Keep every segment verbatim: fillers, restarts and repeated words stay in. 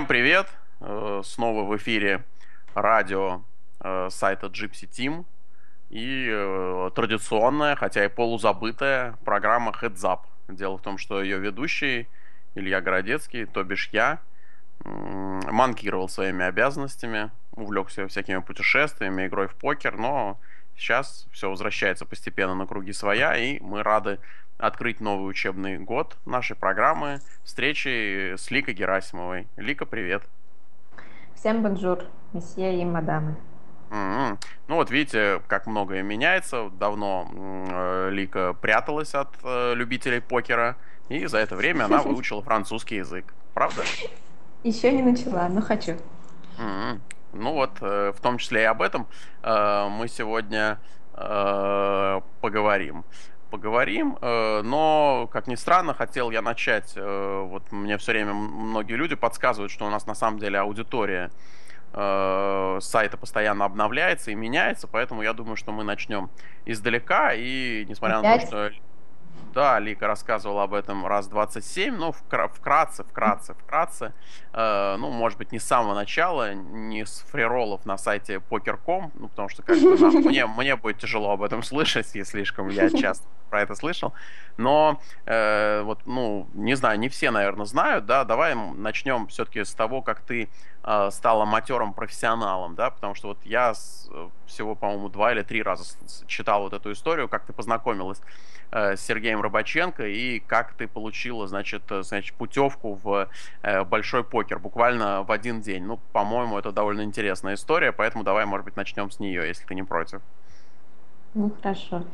Всем привет! Э, Снова в эфире радио э, сайта Gypsy Team и э, традиционная, хотя и полузабытая программа Heads Up. Дело в том, что ее ведущий Илья Городецкий, то бишь я, м, манкировал своими обязанностями, увлекся всякими путешествиями, игрой в покер, но сейчас все возвращается постепенно на круги своя, и мы рады открыть новый учебный год нашей программы встречи с Ликой Герасимовой. Лика, привет. Всем бонжур, месье и мадамы. М. Ну вот видите, как многое меняется. Давно м, э, Лика пряталась от э, любителей покера, и за это время она выучила французский язык. Правда? Еще не начала, но хочу. М. Ну вот, э, в том числе и об этом э, мы сегодня э, поговорим. Поговорим, э, но, как ни странно, хотел я начать. Э, вот мне все время м- многие люди подсказывают, что у нас на самом деле аудитория э, сайта постоянно обновляется и меняется, поэтому я думаю, что мы начнем издалека. И несмотря на то, Опять? что да, Лика рассказывала об этом раз двадцать семь, но вкра- вкратце, вкратце, вкратце. Э, ну, может быть, не с самого начала, не с фрироллов на сайте покер точка ком, ну, потому что как бы нам, мне, мне будет тяжело об этом слышать, и слишком я часто про это слышал. Но э, вот, ну, не знаю, не все, наверное, знают, да, давай начнем все-таки с того, как ты э, стала матерым профессионалом, да, потому что вот я с- э, всего, по-моему, два или три раза с- с- читал вот эту историю, как ты познакомилась э, с Сергеем Рыбаченко и как ты получила, значит, э, значит, путевку в э, большой покер буквально в один день. Ну, по-моему, это довольно интересная история, поэтому давай, может быть, начнем с нее, если ты не против. Ну, хорошо.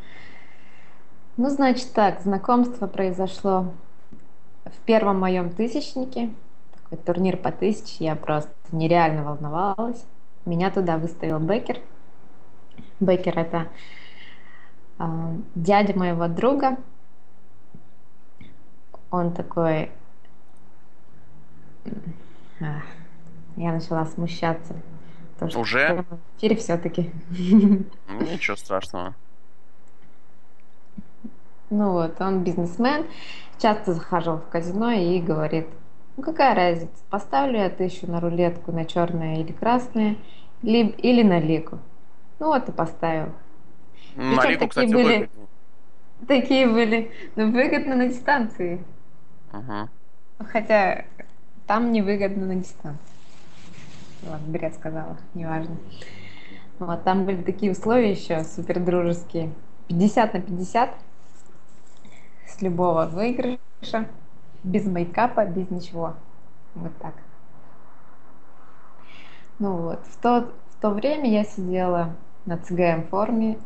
Ну, значит так, знакомство произошло в первом моем тысячнике. Такой турнир по тысяче, я просто нереально волновалась. Меня туда выставил Беккер. Беккер — это а, дядя моего друга. Он такой... а, я начала смущаться. Потому что в Уже? прямом эфире все-таки. Ничего страшного. Ну вот, он бизнесмен, часто захаживал в казино и говорит: ну какая разница, поставлю я тысячу на рулетку, на черное или красное, ли- или на лику. Ну вот и поставил. На Причем Лику, такие кстати, были, выгоднее. такие были, ну, выгодно на дистанции. Мгм. Хотя там невыгодно на дистанции. Ладно, бред сказала, неважно. Вот, там были такие условия еще супер дружеские. Пятьдесят на пятьдесят с любого выигрыша, без мейкапа, без ничего. Вот так. Ну вот, в то, в то время я сидела на Ц Г М-форме,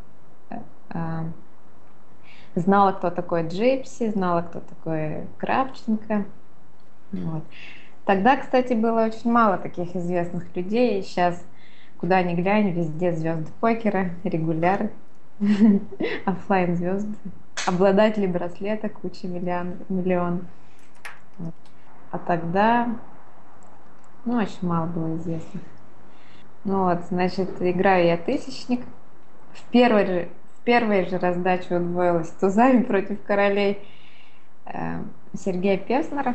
знала, кто такой Джипси, знала, кто такой Кравченко. Вот. Тогда, кстати, было очень мало таких известных людей. Сейчас, куда ни глянь, везде звезды покера, регуляры, оффлайн звезды, обладатели браслета, куча миллион, миллион. Вот. А тогда, ну, очень мало было известных. Ну вот, значит, играю я тысячник. В первой же, в первой же раздаче удвоилась тузами против королей э, Сергея Певснера.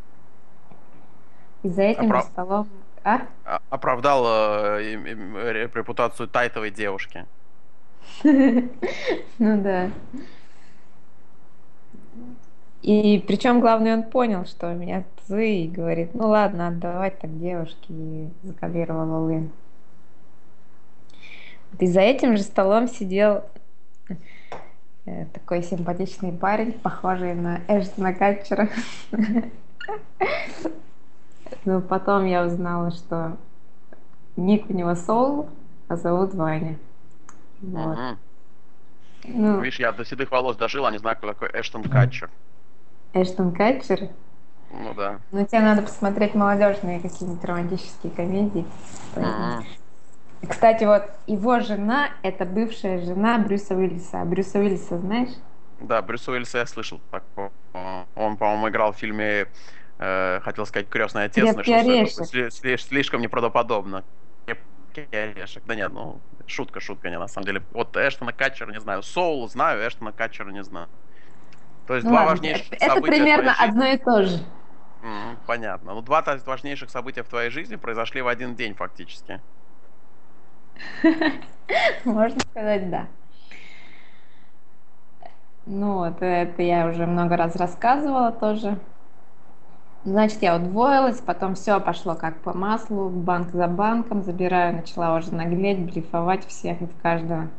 И за этим же Опра- столом... А? а- Оправдал э, им- им, ре- репутацию тайтовой девушки. Ну да. И причем, главное, он понял, что у меня тузы, и говорит: ну ладно, отдавать так девушке, и закалировал all. И за этим же столом сидел э, такой симпатичный парень, похожий на Эштона Катчера. Но потом я узнала, что ник у него Соул, а зовут Ваня. Вот. Мгм. Ну, Видишь, я до седых волос дожил, а не знаю, кто такой Эштон Катчер. Эштон Катчер. Ну да. Ну, тебе надо посмотреть молодежные какие-нибудь романтические комедии. Поэтому. Мгм. И, кстати, вот его жена — это бывшая жена Брюса Уиллиса. А Брюса Уиллиса знаешь? Да, Брюса Уиллиса я слышал. Так, он, по-моему, играл в фильме, э, хотел сказать, «Крестный отец», но Крепкий решил, что это орешек. сли- сли- слишком неправдоподобно. «Крепкий орешек». Да нет, ну, шутка, шутка, не на самом деле. Вот Эштона Катчера не знаю. Соул знаю, Эштона Катчера не знаю. То есть Ну два ладно, э, важнейших это события твоей примерно одно жизни. и то же. М, понятно. Ну, два та- важнейших события в твоей жизни произошли в один день фактически. Можно сказать, да. Ну вот, это я уже много раз рассказывала тоже. Значит, я удвоилась, потом все пошло как по маслу, банк за банком забираю, начала уже наглеть, блефовать всех и в каждого.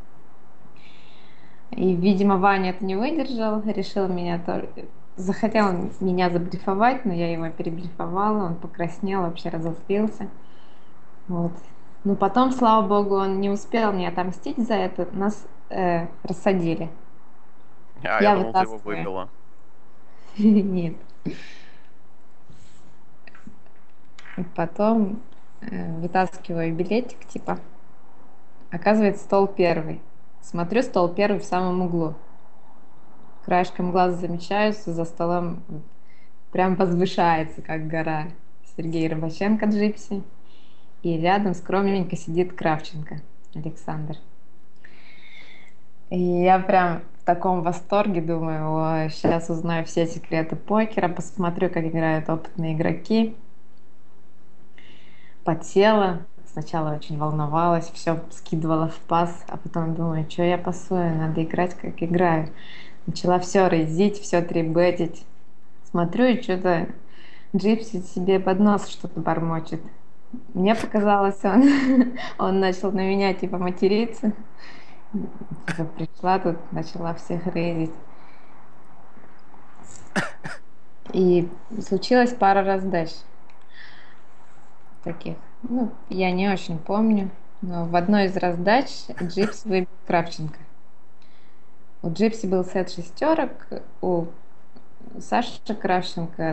И, видимо, Ваня это не выдержал, решил меня тоже... Захотел меня заблефовать, но я его переблефовала, он покраснел, вообще разозлился. Вот. Но потом, слава богу, он не успел мне отомстить за это, нас э, рассадили. А, я Я думал, ты его вытаскиваю. выбила. Нет. И потом э, вытаскиваю билетик, типа, оказывается, стол первый. Смотрю, стол первый в самом углу. Краешком глаза замечаю, что за столом прям возвышается, как гора, Сергей Рыбаченко Джипси. И рядом скромненько сидит Кравченко Александр. И я прям в таком восторге думаю, ой, сейчас узнаю все секреты покера, посмотрю, как играют опытные игроки. Потела, сначала очень волновалась, все скидывала в пас, а потом думаю, что я пасую, надо играть, как играю. Начала все рейзить, все трибетить. Смотрю, и что-то Джипси себе под нос что-то бормочет. Мне показалось, он, он начал на меня типа материться. Типа пришла тут, начала всех рейдить. И случилось пара раздач таких. Ну, я не очень помню. Но в одной из раздач Джипси выбил Кравченко. У Джипси был сет шестерок, у Саши Кравченко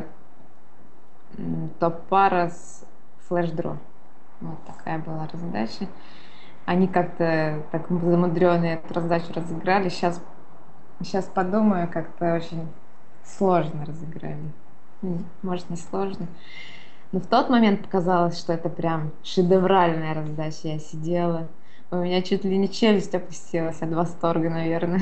топ-пара с флеш-дро. Вот такая была раздача. Они как-то так замудренные эту раздачу разыграли. Сейчас, сейчас подумаю, как-то очень сложно разыграли. Может, не сложно. Но в тот момент показалось, что это прям шедевральная раздача. Я сидела, у меня чуть ли не челюсть опустилась от восторга, наверное.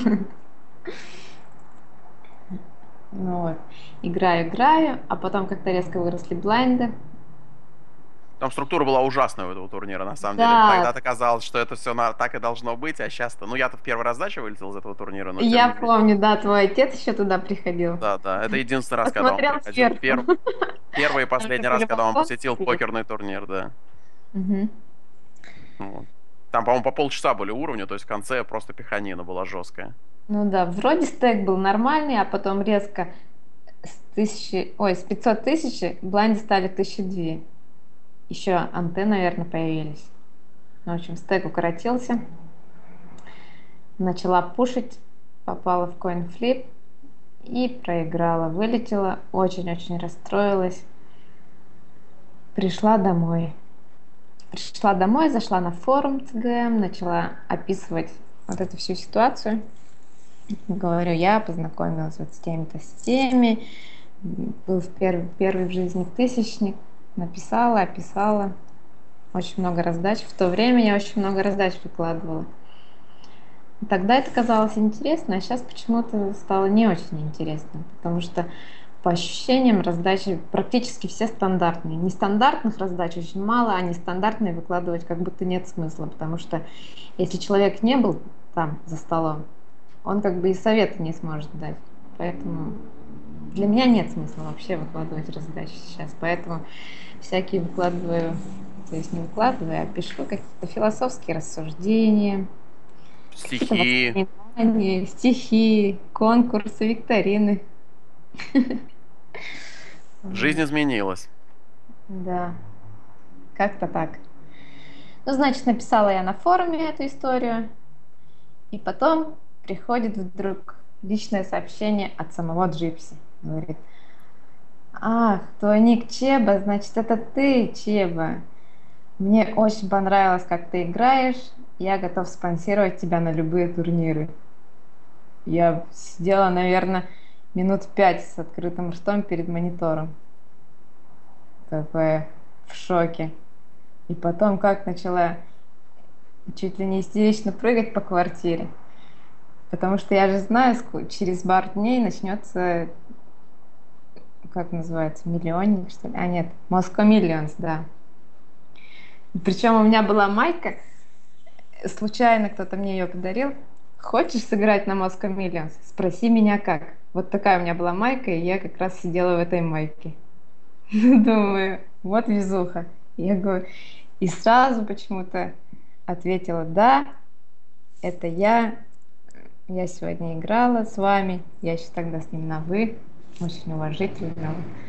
Ну вот, играю, играю, а потом как-то резко выросли блайнды. Там структура была ужасная у этого турнира, на самом деле. Да, Тогда-то казалось, что это все на... так и должно быть, а сейчас-то... Ну, я-то в первой раздаче вылетел из этого турнира, но тем я не менее. помню, да, твой отец еще туда приходил. Да, да, это единственный раз, когда он Посмотрел приходил. сверху. Пер... Первый и Там же последний были раз, когда он вопросы. посетил покерный турнир, да. Мгм. Вот. Там, по-моему, по полчаса были уровни, то есть в конце просто пиханина была жесткая. Ну да, вроде стек был нормальный, а потом резко с тысячи, ой, с пятьсот тысяч блайнды стали тысяча две. Еще антенны, наверное, появились. Ну, в общем, стек укоротился. Начала пушить, попала в коин-флип и проиграла. Вылетела, очень-очень расстроилась. Пришла домой. Пришла домой, зашла на форум Ц Г М, начала описывать вот эту всю ситуацию. Говорю, я познакомилась вот с теми-то, с теми. Был в первый, первый в жизни тысячник. Написала, описала. Очень много раздач. В то время я очень много раздач выкладывала. Тогда это казалось интересно, а сейчас почему-то стало не очень интересно, потому что по ощущениям раздачи практически все стандартные. Нестандартных раздач очень мало, а нестандартные выкладывать как будто нет смысла, потому что если человек не был там за столом, он как бы и совета не сможет дать. Поэтому для меня нет смысла вообще выкладывать раздачи сейчас, поэтому всякие выкладываю, то есть не выкладываю, а пишу какие-то философские рассуждения, какие-то Стихи. воспоминания, стихи, конкурсы, викторины. Жизнь Вот. изменилась. Да, как-то так. Ну, значит, написала я на форуме эту историю, и потом приходит вдруг личное сообщение от самого Джипси. Говорит, ах, твой ник Чеба, значит, это ты, Чеба. Мне очень понравилось, как ты играешь. Я готов спонсировать тебя на любые турниры. Я сидела, наверное, минут пять с открытым ртом перед монитором. Такая в шоке. И потом как начала чуть ли не истерично прыгать по квартире. Потому что я же знаю, через пару дней начнется как называется, миллионник, что ли? А, нет, Moscow Millions, да. Причем у меня была майка, случайно кто-то мне ее подарил. Хочешь сыграть на Moscow Millions? Спроси меня как. Вот такая у меня была майка, и я как раз сидела в этой майке. Думаю, вот везуха. Я говорю, и сразу почему-то ответила, да, это я. Я сегодня играла с вами. Я еще тогда с ним на «вы». Очень уважительно.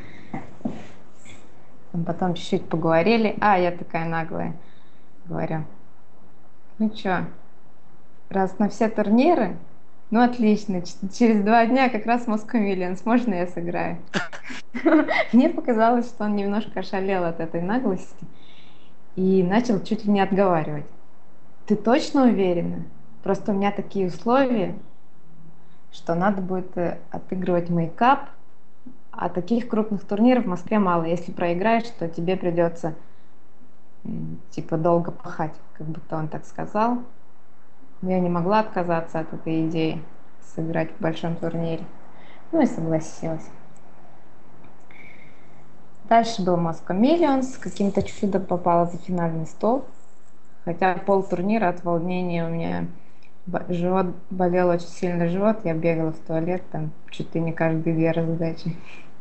Потом чуть-чуть поговорили. А, я такая наглая. Говорю, ну что, раз на все турниры, ну отлично, через два дня как раз Moscow Millions, можно я сыграю? Мне показалось, что он немножко ошалел от этой наглости и начал чуть ли не отговаривать. Ты точно уверена? Просто у меня такие условия, что надо будет отыгрывать мейкап, а таких крупных турниров в Москве мало. Если проиграешь, то тебе придется типа долго пахать, как будто он так сказал. Но я не могла отказаться от этой идеи сыграть в большом турнире. Ну и согласилась. Дальше был Moscow Millions. Каким-то чудом попала за финальный стол. Хотя полтурнира от волнения у меня живот болел, очень сильно живот. Я бегала в туалет там чуть ли не каждые две раздачи.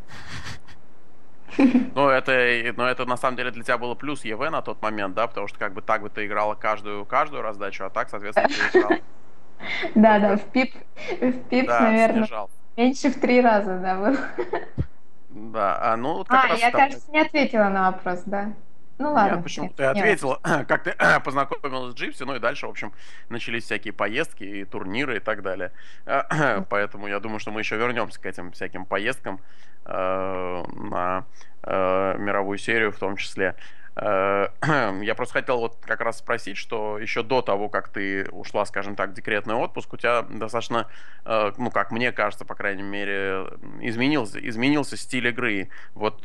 Ну, это, ну, это на самом деле для тебя было плюс ЕВ на тот момент, да, потому что как бы так бы ты играла каждую, каждую раздачу, а так, соответственно, ты играл. Да, да, в пип, в пипс, наверное, меньше в три раза, да, был. Да, а ну вот как А, раз... я, кажется, не ответила на вопрос, да. Ну ладно. Нет, почему ты ответила, как ты познакомилась с Джипси, ну и дальше, в общем, начались всякие поездки и турниры и так далее. Поэтому я думаю, что мы еще вернемся к этим всяким поездкам на мировую серию в том числе. Я просто хотел вот как раз спросить, что еще до того, как ты ушла, скажем так, в декретный отпуск, у тебя достаточно, ну, как мне кажется, по крайней мере, изменился, изменился стиль игры. Вот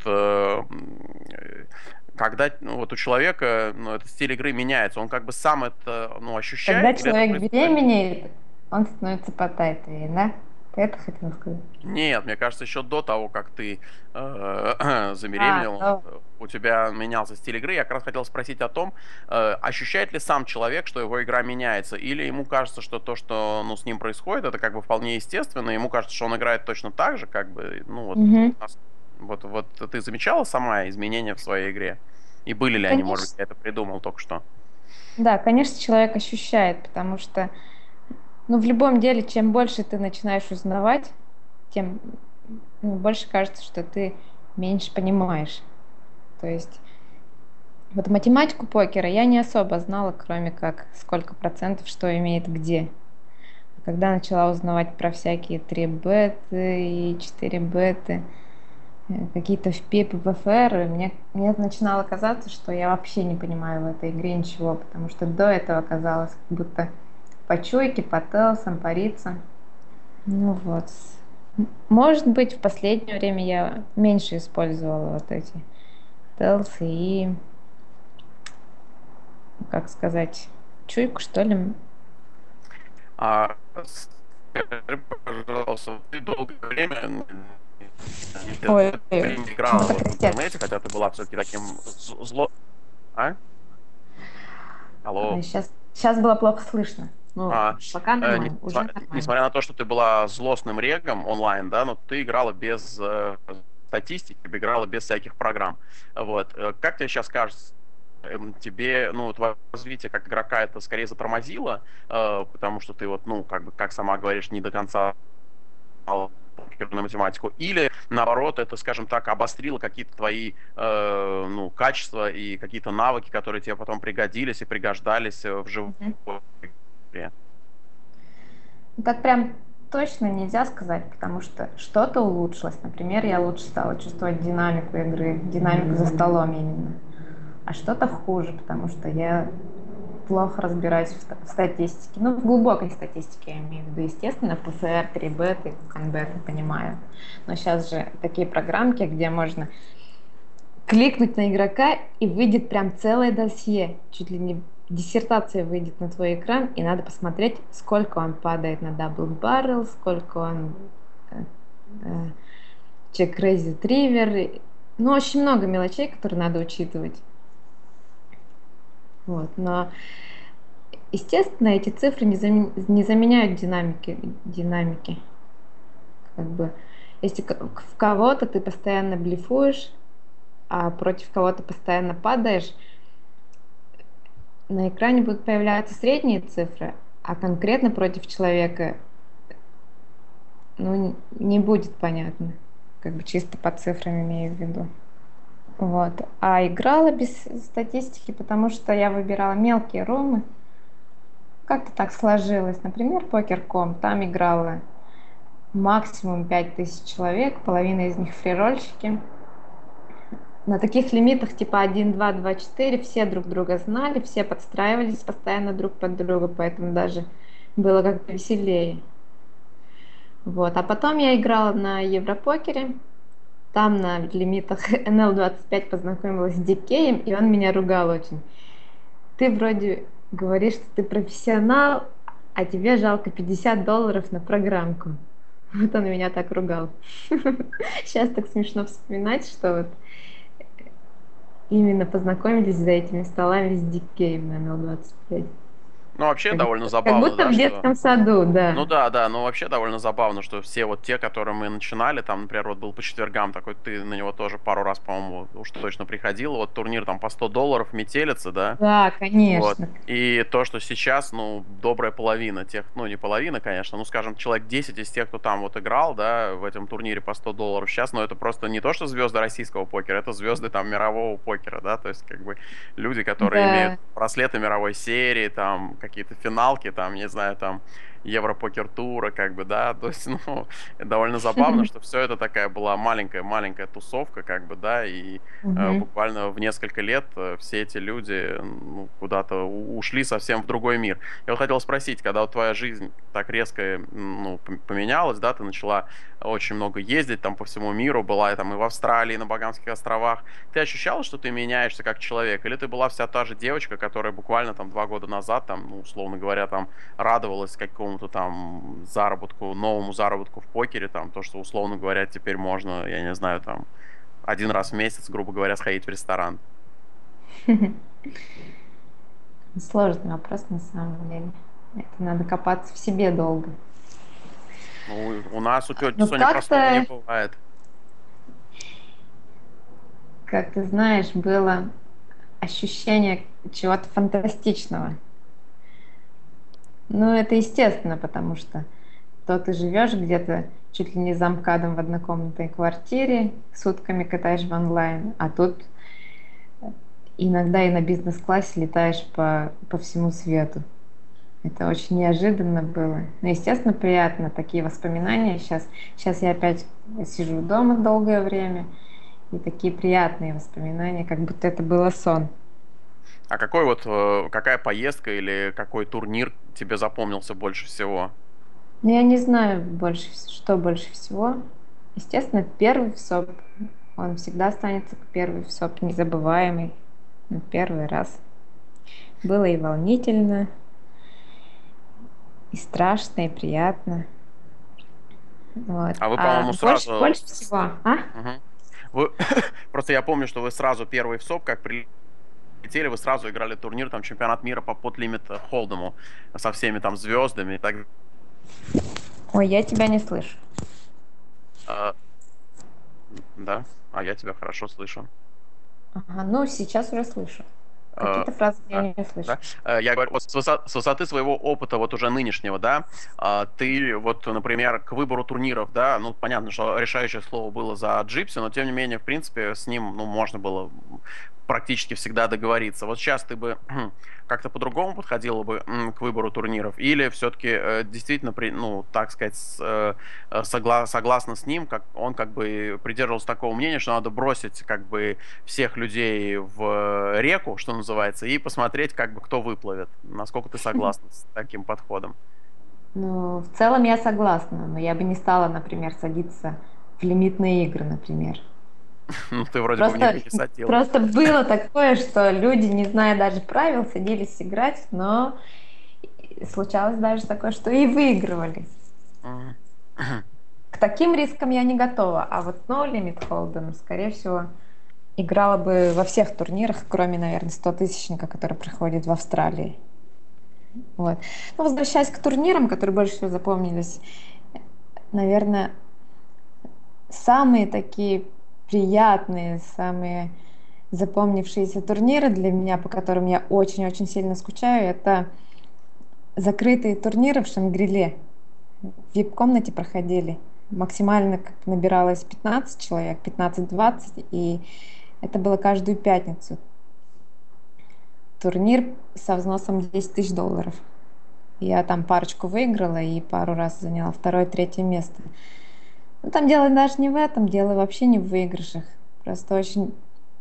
когда ну, вот у человека ну, этот стиль игры меняется, он как бы сам это ну, ощущает. Когда человек беременеет, он становится потайтовее, да? Ты это хотел сказать? Нет, мне кажется, еще до того, как ты э, забеременела, а, да. У тебя менялся стиль игры. Я как раз хотел спросить о том, э, ощущает ли сам человек, что его игра меняется, или ему кажется, что то, что ну, с ним происходит, это как бы вполне естественно, ему кажется, что он играет точно так же, как бы, ну вот, угу. вот, вот ты замечала сама изменения в своей игре? И были ли конечно. Они, может быть, я это придумал только что? Да, конечно, человек ощущает, потому что ну, в любом деле, чем больше ты начинаешь узнавать, тем ну, больше кажется, что ты меньше понимаешь. То есть вот математику покера я не особо знала, кроме как сколько процентов что имеет где. А когда начала узнавать про всякие три беты и четыре беты, какие-то в пип и в эф эр, мне, мне начинало казаться, что я вообще не понимаю в этой игре ничего, потому что до этого казалось, как будто по чуйке, по телсам, по рицам. Ну вот. Может быть, в последнее время я меньше использовала вот эти телсы и, как сказать, чуйку, что ли. А, скажи, пожалуйста, ты долгое время Ой, играла в интернете, хотя ты была все-таки таким зло... А? Алло? Сейчас, сейчас было плохо слышно. Ну, а, пока нормально, э, уже несмотря, нормально. Несмотря на то, что ты была злостным регом онлайн, да, но ты играла без э, статистики, играла без всяких программ. Вот. Как тебе сейчас кажется, тебе, ну, твое развитие как игрока это скорее затормозило, э, потому что ты вот, ну, как бы, как сама говоришь, не до конца покерную математику, или наоборот, это, скажем так, обострило какие-то твои э, ну, качества и какие-то навыки, которые тебе потом пригодились и пригождались в живой игре? Так прям точно нельзя сказать, потому что что-то улучшилось. Например, я лучше стала чувствовать динамику игры, динамику за столом именно. А что-то хуже, потому что я плохо разбираюсь в статистике. Ну, в глубокой статистике я имею в виду. Естественно, пэ эф эр, три беты, канбеты понимаю. Но сейчас же такие программки, где можно кликнуть на игрока, и выйдет прям целое досье. Чуть ли не диссертация выйдет на твой экран, и надо посмотреть, сколько он падает на дабл баррел, сколько он э, э, Check Raise Retriever. Ну, очень много мелочей, которые надо учитывать. Вот. Но, естественно, эти цифры не, зам... не заменяют динамики, динамики. Как бы, если в кого-то ты постоянно блефуешь, а против кого-то постоянно падаешь, на экране будут появляться средние цифры, а конкретно против человека, ну, не будет понятно. Как бы чисто по цифрам имею в виду. Вот. А играла без статистики, потому что я выбирала мелкие румы. Как-то так сложилось. Например, покер точка ком, там играла максимум пять тысяч человек, половина из них фрирольщики. На таких лимитах типа один, два, два, четыре все друг друга знали, все подстраивались постоянно друг под друга, поэтому даже было как-то веселее. Вот. А потом я играла на Европокере, там на лимитах эн эл двадцать пять познакомилась с Дикеем, и он меня ругал очень. Ты вроде говоришь, что ты профессионал, а тебе жалко пятьдесят долларов на программку. Вот он меня так ругал. Сейчас так смешно вспоминать, что вот именно познакомились за этими столами с Дикеем на эн эл двадцать пять. Ну, вообще Как, довольно как забавно, будто да, в что... детском саду, да. Ну да, да, ну вообще довольно забавно, что все вот те, которые мы начинали, там, например, вот был по четвергам такой, ты на него тоже пару раз, по-моему, уж точно приходил, вот турнир там по сто долларов, метелица, да, Да, вот, конечно. и то, что сейчас, ну, добрая половина тех, ну, не половина, конечно, ну, скажем, человек десять из тех, кто там вот играл, да, в этом турнире по сто долларов сейчас, но это просто не то, что звезды российского покера, это звезды там мирового покера, да, то есть, как бы, люди, которые имеют Да. браслеты мировой серии, там, какие-то финалки, там, не знаю, там, Европокер-тура, как бы, да, то есть, ну, довольно забавно, что все это такая была маленькая-маленькая тусовка, как бы, да, и э, Мгм. буквально в несколько лет э, все эти люди ну, куда-то у- ушли совсем в другой мир. Я вот хотел спросить, когда вот твоя жизнь так резко, м, ну, пом- поменялась, да, ты начала очень много ездить там по всему миру, была там и в Австралии, и на Багамских островах, ты ощущала, что ты меняешься как человек, или ты была вся та же девочка, которая буквально там два года назад, там, ну, условно говоря, там, радовалась какому-то там заработку, новому заработку в покере, там, то, что, условно говоря, теперь можно, я не знаю, там, один раз в месяц, грубо говоря, сходить в ресторан. Сложный вопрос на самом деле. Это надо копаться в себе долго. Ну, у нас у тети Ну, Сони простого не как-то, бывает. как ты знаешь, было ощущение чего-то фантастичного. Ну, это естественно, потому что то ты живешь где-то чуть ли не за МКАДом в однокомнатной квартире, сутками катаешь в онлайн, а тут иногда и на бизнес-классе летаешь по, по всему свету. Это очень неожиданно было. Ну, естественно, приятно, такие воспоминания. Сейчас, сейчас я опять сижу дома долгое время, и такие приятные воспоминания, как будто это было сон. А какой вот, э, какая поездка или какой турнир тебе запомнился больше всего? Но я не знаю больше, вс- что больше всего. Естественно, первый ВСОП, он всегда останется первый ВСОП, незабываемый. Ну, первый раз. Было и волнительно, и страшно, и приятно. Вот. А вы, А по-моему, больше, сразу... больше с- всего, а? Мгм. Вы... Просто я помню, что вы сразу первый в СОП, как прилетели, вы сразу играли турнир, там, чемпионат мира по подлимит холдему со всеми там звездами и так. Ой, я тебя не слышу. А, да, а я тебя хорошо слышу. Ага, ну сейчас уже слышу. Э, Какие-то фразы я да, не слышу. да. Э, Я говорю, вот с высо- с высоты своего опыта, вот уже нынешнего, да, а, ты вот, например, к выбору турниров, да, ну, понятно, что решающее слово было за Джипси, но, тем не менее, в принципе, с ним, ну, можно было практически всегда договориться. Вот сейчас ты бы как-то по-другому подходила бы м, к выбору турниров, или все-таки э, действительно, при- ну, так сказать, с- э, э, согла- согласно с ним, как он как бы придерживался такого мнения, что надо бросить как бы всех людей в э, реку, что называется, и посмотреть, как бы кто выплывет. Насколько ты согласна с таким подходом? Ну, в целом я согласна, но я бы не стала, например, садиться в лимитные игры, например. Ну, ты вроде бы в них Просто, и не садилась. просто было такое, что люди, не зная даже правил, садились играть, но случалось даже такое, что и выигрывали. Мгм. таким рискам я не готова. А вот No Limit Hold'em, скорее всего, играла бы во всех турнирах, кроме, наверное, стотысячника, который проходит в Австралии. Вот. Ну, возвращаясь к турнирам, которые больше всего запомнились, наверное, самые такие приятные, самые запомнившиеся турниры для меня, по которым я очень-очень сильно скучаю, это закрытые турниры в Шангриле. В вип-комнате проходили. Максимально как набиралось пятнадцать человек, пятнадцать-двадцать, и это было каждую пятницу. Турнир со взносом десять тысяч долларов. Я там парочку выиграла и пару раз заняла второе, третье место. Но там дело даже не в этом, дело вообще не в выигрышах. Просто очень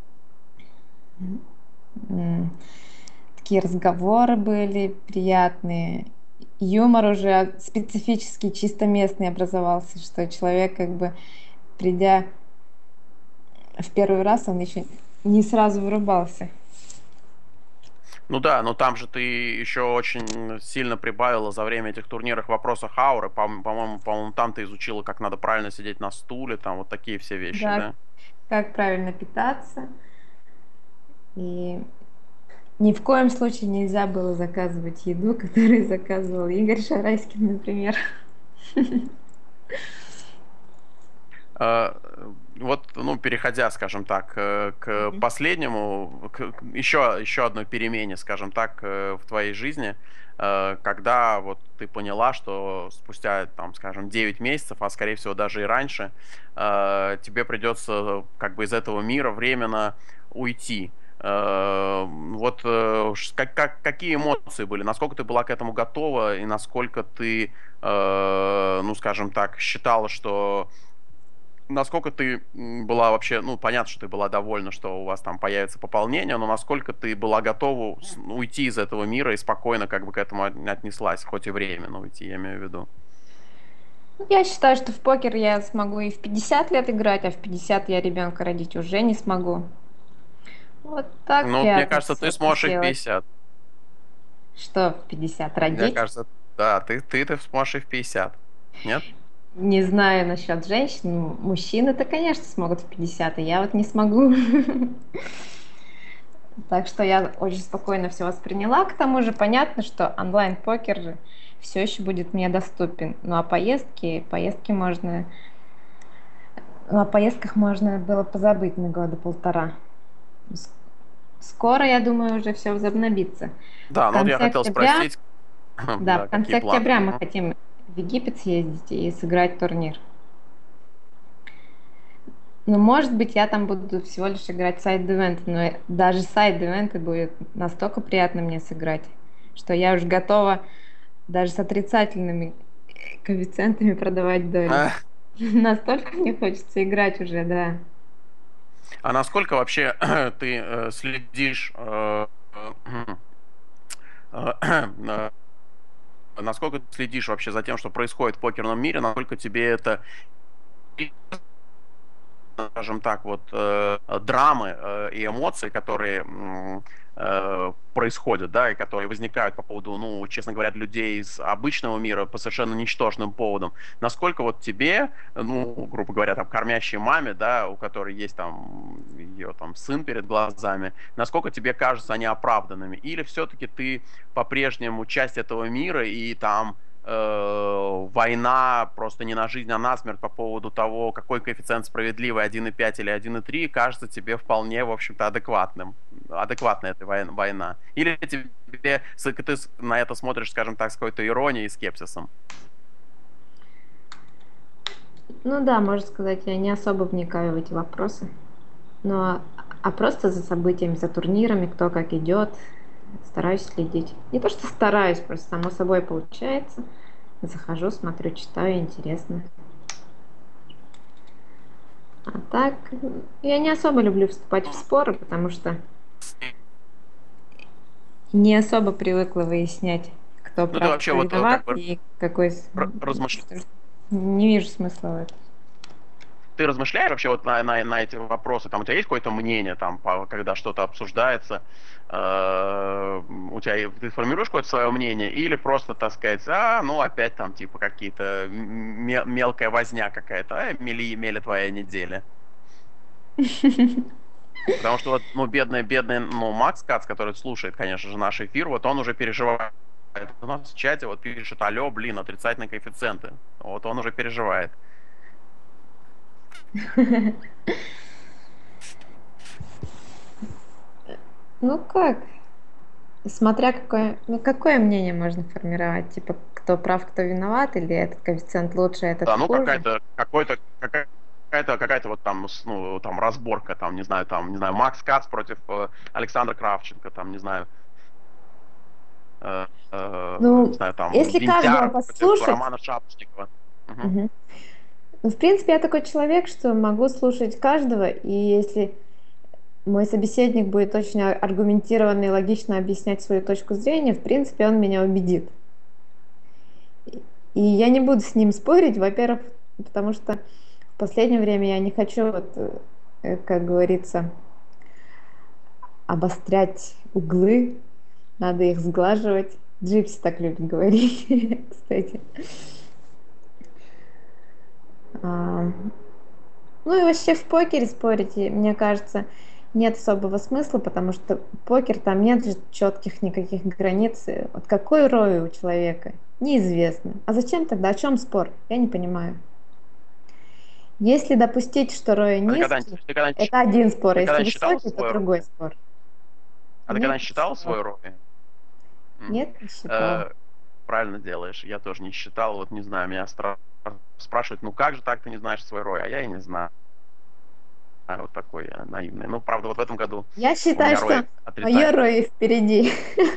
м, такие разговоры были приятные. Юмор уже специфический, чисто местный образовался, что человек, как бы, придя в первый раз, он еще не сразу вырубался. Ну да, но там же ты еще очень сильно прибавила за время этих турниров в вопросах ауры. По- По-моему, по-моему, там ты изучила, как надо правильно сидеть на стуле, там вот такие все вещи, Да, да? как правильно питаться. И ни в коем случае нельзя было заказывать еду, которую заказывал Игорь Шарайскин, например. Э, Вот, ну, переходя, скажем так, э, к Мгм. последнему, к к еще, еще одной перемене, скажем так, э, в твоей жизни, э, когда вот ты поняла, что спустя, там, скажем, девять месяцев, а скорее всего даже и раньше, э, тебе придется как бы из этого мира временно уйти. Э, Вот э, ш- как, как, какие эмоции были? Насколько ты была к этому готова и насколько ты, э, ну, скажем так, считала, что насколько ты м, была вообще, ну, понятно, что ты была довольна, что у вас там появится пополнение, но насколько ты была готова с- уйти из этого мира и спокойно как бы к этому от- отнеслась, хоть и временно уйти, я имею в виду. Я считаю, что в покер я смогу и в пятьдесят лет играть, а в пятьдесят я ребенка родить уже не смогу. Вот так Ну, вот мне приятно кажется, все ты сможешь и в случилось. пятьдесят. Что в пятьдесят Мне родить? кажется, да, ты, ты, ты сможешь и в пятьдесят. Нет? Не знаю насчет женщин. Ну, мужчины-то, конечно, смогут в пятьдесят, и я вот не смогу. Так что я очень спокойно все восприняла. К тому же понятно, что онлайн-покер все еще будет мне доступен. Ну а поездки, поездки можно, ну, о поездках можно было позабыть на года полтора. С- Скоро, я думаю, уже все возобновится. В Да, ну вот я конце хотел октября, спросить, да, да, в какие конце планы? октября мы Мгм. хотим в Египет съездить и сыграть турнир. Ну, может быть, я там буду всего лишь играть сайд-ивенты, но даже сайд-ивенты будет настолько приятно мне сыграть, что я уже готова даже с отрицательными коэффициентами продавать доли. Настолько мне хочется играть уже, да. А насколько вообще ты э, следишь, э, э, э, насколько ты следишь вообще за тем, что происходит в покерном мире, насколько тебе это, скажем так, вот э, драмы э, и эмоции, которые м, э, происходят, да, и которые возникают по поводу, ну, честно говоря, людей из обычного мира по совершенно ничтожным поводам. Насколько вот тебе, ну, грубо говоря, там, кормящей маме, да, у которой есть там ее там сын перед глазами, насколько тебе кажутся они оправданными? Или все-таки ты по-прежнему часть этого мира и там э, война просто не на жизнь, а на смерть по поводу того, какой коэффициент справедливый, один и пять или один и три, кажется тебе вполне, в общем-то, адекватным. Адекватная эта вой- война. Или тебе с- ты с- на это смотришь, скажем так, с какой-то иронией и скепсисом. Ну да, можно сказать, я не особо вникаю в эти вопросы. Но, а просто за событиями, за турнирами, кто как идет, стараюсь следить. Не то, что стараюсь, просто само собой получается. Захожу, смотрю, читаю, интересно. А так, я не особо люблю вступать в споры, потому что не особо привыкла выяснять, кто Ну, ты прав, вообще кто вот э, виноват, как бы и какой... с- р- размышляешь. Не вижу смысла в этом. Ты размышляешь вообще вот на, на, на эти вопросы? Там у тебя есть какое-то мнение, там, по- когда что-то обсуждается? Э, у у тебя ты формируешь какое-то свое мнение, или просто, так сказать, а, ну опять там типа какие-то мелкая возня какая-то, а, мели, мели твоя неделя. Потому что вот, ну, бедный, бедный, ну, Макс Кац, который слушает, конечно же, наш эфир, вот он уже переживает. У нас в чате вот пишет: алло, блин, отрицательные коэффициенты. Вот он уже переживает. Ну как? Смотря какое, ну какое мнение можно формировать, типа кто прав, кто виноват, или этот коэффициент лучше, этот Да, ну хуже. какая-то, какой-то, какая-то, какая-то вот там, ну, там разборка, там, не знаю, там, не знаю, Макс Кац против э, Александра Кравченко, там, не знаю, э, э, Ну, не знаю, там, если каждого Винтяр против послушать, Романа Шапошникова. Угу. Мгм. Ну, в принципе, я такой человек, что могу слушать каждого, и если мой собеседник будет очень а- аргументированно и логично объяснять свою точку зрения, в принципе, он меня убедит. И и я не буду с ним спорить, во-первых, потому что в последнее время я не хочу, вот, э, как говорится, обострять углы, надо их сглаживать. Джипси так любит говорить, кстати. А, Ну и вообще в покере спорить, и мне кажется, нет особого смысла, потому что покер, там нет же четких никаких границ. И Вот какой рой у человека? Неизвестно. А зачем тогда? О чем спор? Я не понимаю. Если допустить, что рой А ты когда-нибудь, низкий, ты когда-нибудь, это один спор, а ты если когда-нибудь считал высокий, то свой другой рой? спор. А ты Нет, когда-нибудь не считал считала. свой рой? Мгм. Нет, не считала. Э, правильно делаешь. Я тоже не считал. Вот не знаю, меня стра- спрашивают, ну как же так ты не знаешь свой рой? А я и не знаю. Вот такой я наивный. Ну, правда, вот в этом году Я у считаю, меня что рой мое отрицательный. рой впереди.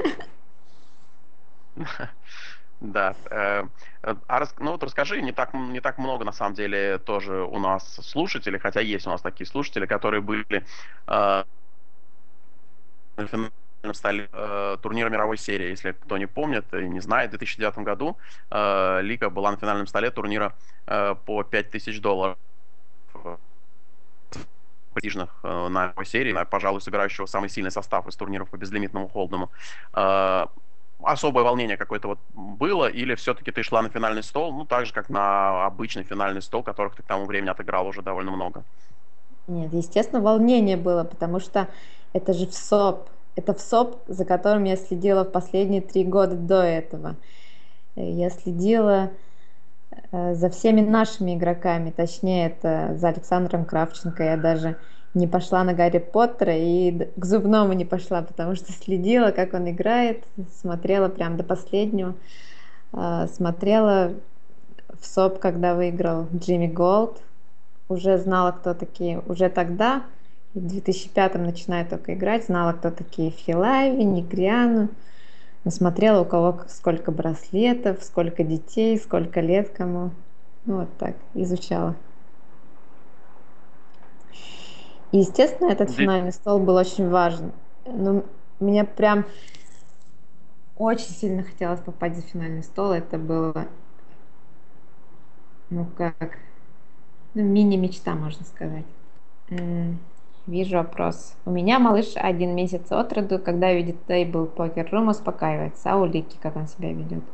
Да. э, э, А рас- ну вот расскажи, не так, м- не так много на самом деле тоже у нас слушателей, хотя есть у нас такие слушатели, которые были э, на финальном столе э, турнира мировой серии. Если кто не помнит и не знает, в две тысячи девятом году э, Лика была на финальном столе турнира э, по пять тысяч долларов э, престижных э, на мировой серии, на, пожалуй, собирающего самый сильный состав из турниров по безлимитному холдному. Э, особое волнение какое-то вот было, или все-таки ты шла на финальный стол, ну, так же, как на обычный финальный стол, которых ты к тому времени отыграл уже довольно много? Нет, естественно, волнение было, потому что это же ВСОП. Это ВСОП, за которым я следила в последние три года до этого. Э, Я следила э, за всеми нашими игроками, точнее, это за Александром Кравченко. Я даже не пошла на Гарри Поттера и д- к зубному не пошла, потому что следила, как он играет, смотрела прям до последнего. Э, Смотрела ВСОП, когда выиграл Джимми Голд, уже знала, кто такие, уже тогда, в две тысячи пятом начиная только играть, знала, кто такие Филайви, Негриану, смотрела, у кого к- сколько браслетов, сколько детей, сколько лет кому. Ну, вот так, изучала. И, естественно, этот Ди- финальный стол был очень важен. Ну, мне прям очень сильно хотелось попасть за финальный стол. Это было, ну как, ну, мини-мечта, можно сказать. М, Вижу вопрос. У меня малыш один месяц от роду, когда видит тейбл покер рум, успокаивается. А у Лики как он себя ведет?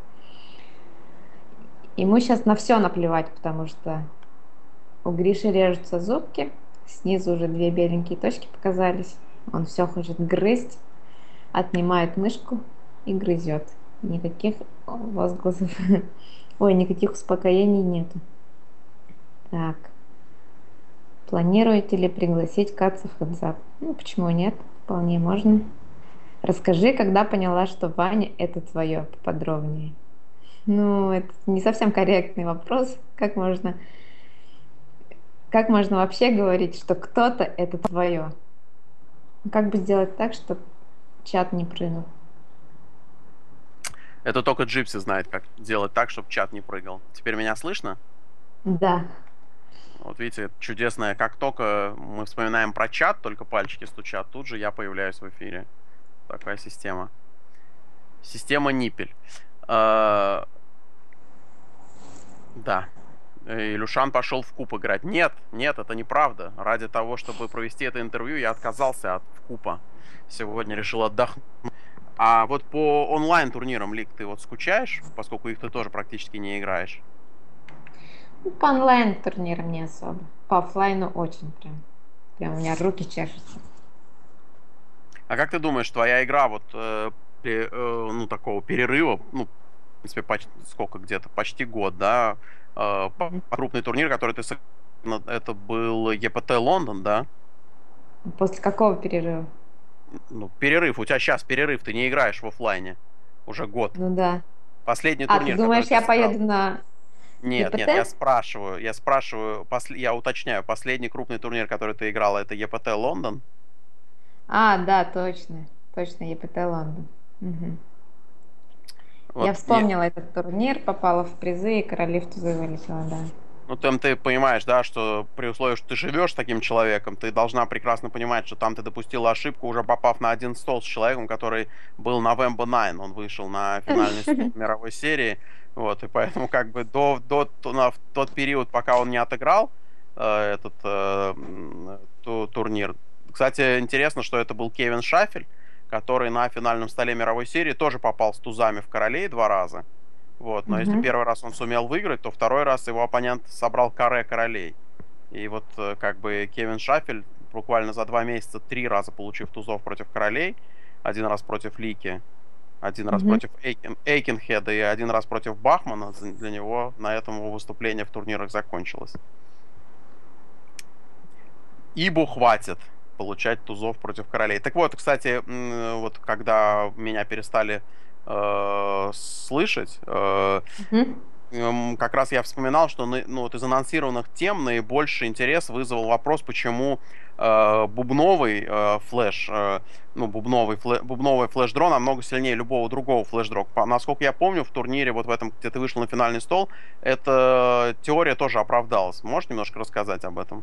Ему сейчас на все наплевать, потому что у Гриши режутся зубки, снизу уже две беленькие точки показались. Он все хочет грызть, отнимает мышку и грызет. Никаких возгласов, ой, никаких успокоений нету. Так, планируете ли пригласить Катца в хедзап? Ну, почему нет? Вполне можно. Расскажи, когда поняла, что Ваня это твое, поподробнее. Ну, это не совсем корректный вопрос. Как можно, как можно вообще говорить, что кто-то это твое? Как бы сделать так, чтобы чат не прыгал? Это только Джипси знает, как делать так, чтобы чат не прыгал. Теперь меня слышно? Да. Вот видите, чудесное. Как только мы вспоминаем про чат, только пальчики стучат, тут же я появляюсь в эфире. Такая система. Система Ниппель. А, да. Илюшан пошел в куб играть. Нет, нет, это неправда. Ради того, чтобы провести это интервью, я отказался от купа. Сегодня решил отдохнуть. А вот по онлайн-турнирам лиг ты вот скучаешь, поскольку их ты тоже практически не играешь? Ну, по онлайн-турнирам не особо. По оффлайну очень прям. Прям у меня руки чешутся. А как ты думаешь, твоя игра вот э, пе- э, ну такого перерыва, ну в принципе почти сколько где-то почти год, да, э, по- Мгм. крупный турнир, который ты сыграл, ну, это был Е П Т Лондон, да? После какого перерыва? Ну перерыв, у тебя сейчас перерыв, ты не играешь в оффлайне уже год. Ну да. Последний А, ты турнир, который думаешь, ты я сыграл. поеду на Нет, нет, я Е Пэ Тэ? спрашиваю, я спрашиваю, посл- я уточняю, последний крупный турнир, который ты играл, это Е П Т Лондон? А, да, точно. Точно, Е Пэ Тэ Лондон. Мгм. Вот, Я не, вспомнила этот турнир, попала в призы, и короли в тузы вылетела, да. ну, там ты понимаешь, да, что при условии, что ты живешь с таким человеком, ты должна прекрасно понимать, что там ты допустила ошибку, уже попав на один стол с человеком, который был на Вембо девять, он вышел на финальный стол мировой серии, вот, и поэтому как бы до, до, то- на в тот период, пока он не отыграл э, этот э, м, ту- турнир. Кстати, интересно, что это был Кевин Шафель, который на финальном столе мировой серии тоже попал с тузами в королей два раза. Вот, но если Мгм. первый раз он сумел выиграть, то второй раз его оппонент собрал каре королей. И вот э, как бы Кевин Шафель буквально за два месяца три раза получив тузов против королей, один раз против Лики, один раз Мгм. против Эйкен, Эйкенхеда и один раз против Бахмана, за- для него на этом его выступление в турнирах закончилось. Ибу хватит получать тузов против королей. Так вот, кстати, м, вот когда меня перестали э, слышать, э, Мгм. Эм, как раз я вспоминал, что на- ну, вот из анонсированных тем наибольший интерес вызвал вопрос, почему э, бубновый э, флеш, э, ну, бубновый, фле- бубновый флеш-дрон намного сильнее любого другого флеш-дрона. По- Насколько я помню, в турнире, вот в этом, где ты вышел на финальный стол, эта теория тоже оправдалась. Можешь немножко рассказать об этом?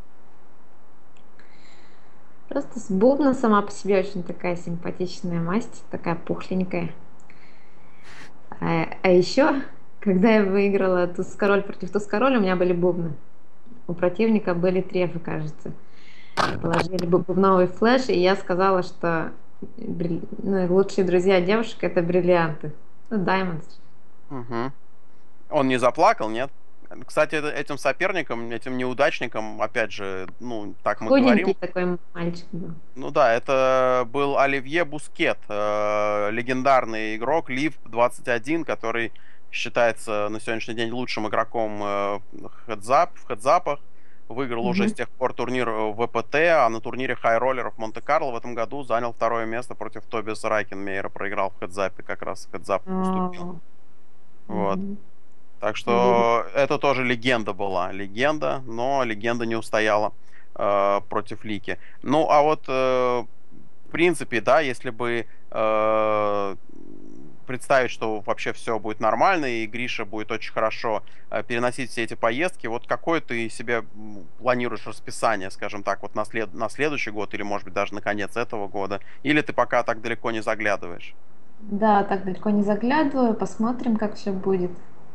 Просто с бубна сама по себе очень такая симпатичная масть, такая пухленькая. А, а еще, когда я выиграла туз-король против туз-король, у меня были бубны. У противника были трефы, кажется. Положили бубновый флеш, и я сказала, что бриль- ну, лучшие друзья девушек это бриллианты. Ну, diamonds. Мгм. Он не заплакал, нет? Кстати, это- этим соперником, этим неудачником, опять же, ну, так мы Худенький говорим. такой мальчик был. Ну да, это был Оливье Бускет, э, легендарный игрок, Лив двадцать один, который считается на сегодняшний день лучшим игроком э, хедзап, в хедзапах. Выиграл уже с Мгм. тех пор турнир э, В П Т, а на турнире хайроллеров Монте-Карло в этом году занял второе место против Тобиаса Райкенмейера. Проиграл в хедзапе, как раз в хедзап уступил. А, Вот. мгм. Так Видно. что это тоже легенда была. Легенда, но легенда не устояла э, против Лики. Ну, а вот, э, в принципе, да, если бы э, представить, что вообще все будет нормально, и Гриша будет очень хорошо э, переносить все эти поездки, вот какое ты себе м, планируешь расписание, скажем так, вот на, след- на следующий год, или, может быть, даже на конец этого года? Или ты пока так далеко не заглядываешь? Да, так далеко не заглядываю. Посмотрим, как все будет.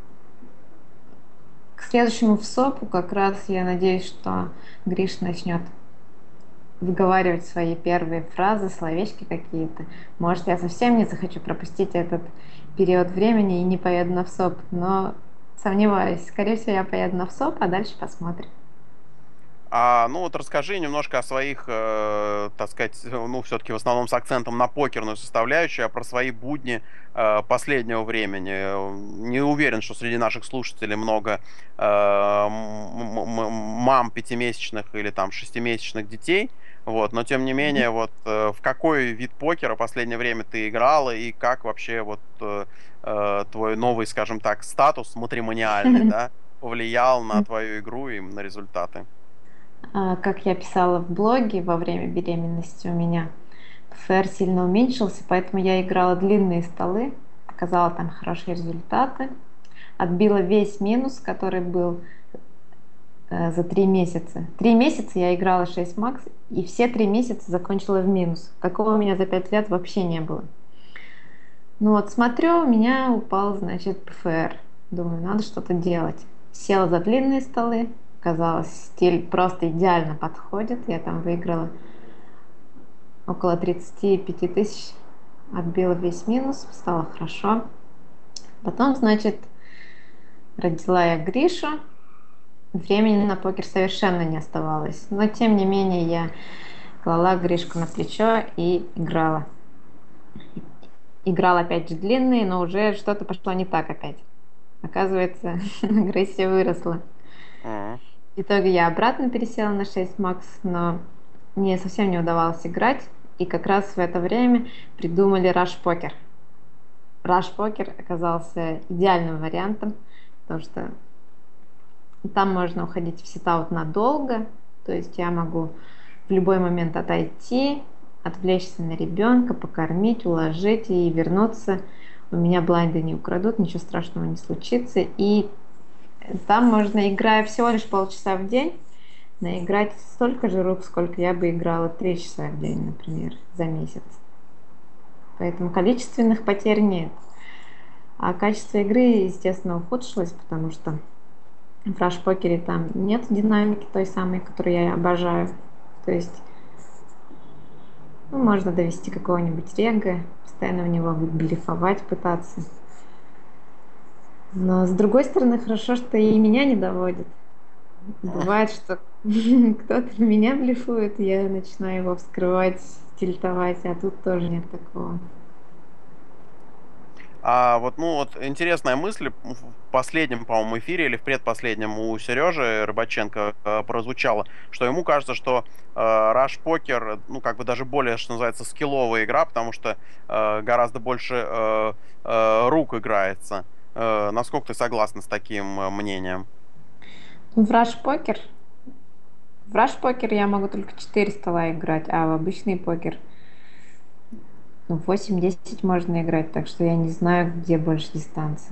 К следующему в СОПу как раз я надеюсь, что Гриш начнет выговаривать свои первые фразы, словечки какие-то. Может, я совсем не захочу пропустить этот период времени и не поеду на ВСОП, но сомневаюсь. Скорее всего, я поеду на ВСОП, а дальше посмотрим. А, ну вот расскажи немножко о своих, э, так сказать, ну все-таки в основном с акцентом на покерную составляющую, а про свои будни э, последнего времени. Э, Не уверен, что среди наших слушателей много э, м- м- м- мам пятимесячных или там шестимесячных детей. Вот, но тем не Мгм. менее, вот э, в какой вид покера в последнее время ты играла и как вообще вот э, э, твой новый, скажем так, статус матримониальный, да, повлиял на твою игру и на результаты? А, Как я писала в блоге, во время беременности у меня П Ф Р сильно уменьшился, поэтому я играла длинные столы, показала там хорошие результаты, отбила весь минус, который был э, за три месяца. Три месяца я играла шесть макс, и все три месяца закончила в минус. Такого у меня за пять лет вообще не было. Ну вот, смотрю, у меня упал, значит, П Ф Р. Думаю, надо что-то делать. Села за длинные столы. Казалось, стиль просто идеально подходит. Я там выиграла около тридцати пяти тысяч. отбила весь минус, стало хорошо. Потом, значит, родила я Гришу. Времени на покер совершенно не оставалось. Но, тем не менее, я клала Гришку на плечо и играла. Играла опять же длинные, но уже что-то пошло не так опять. Оказывается, агрессия выросла. Мгм. В итоге я обратно пересела на шесть макс, но мне совсем не удавалось играть. И как раз в это время придумали Rush Poker. Rush Poker оказался идеальным вариантом, потому что там можно уходить в сетаут надолго, то есть я могу в любой момент отойти, отвлечься на ребенка, покормить, уложить и вернуться. У меня блайнды не украдут, ничего страшного не случится. И там можно, играя всего лишь полчаса в день, наиграть столько же рук, сколько я бы играла три часа в день, например, за месяц. Поэтому количественных потерь нет. А качество игры, естественно, ухудшилось, потому что в раш-покере там нет динамики той самой, которую я обожаю. То есть ну, можно довести какого-нибудь рега, постоянно в него блефовать пытаться. Но с другой стороны, хорошо, что и меня не доводит. Бывает, что кто-то на меня блефует, я начинаю его вскрывать, тильтовать, а тут тоже нет такого. А вот, ну, вот интересная мысль в последнем, по-моему, эфире или в предпоследнем у Сережи Рыбаченко э, прозвучало, что ему кажется, что э, Rush Poker, ну, как бы даже более, что называется, скилловая игра, потому что э, гораздо больше э, э, рук играется. Э, насколько ты согласна с таким э, мнением? В раш-покер, в раш-покер я могу только четыре стола играть, а в обычный покер ну, восемь-десять можно играть, так что я не знаю, где больше дистанции.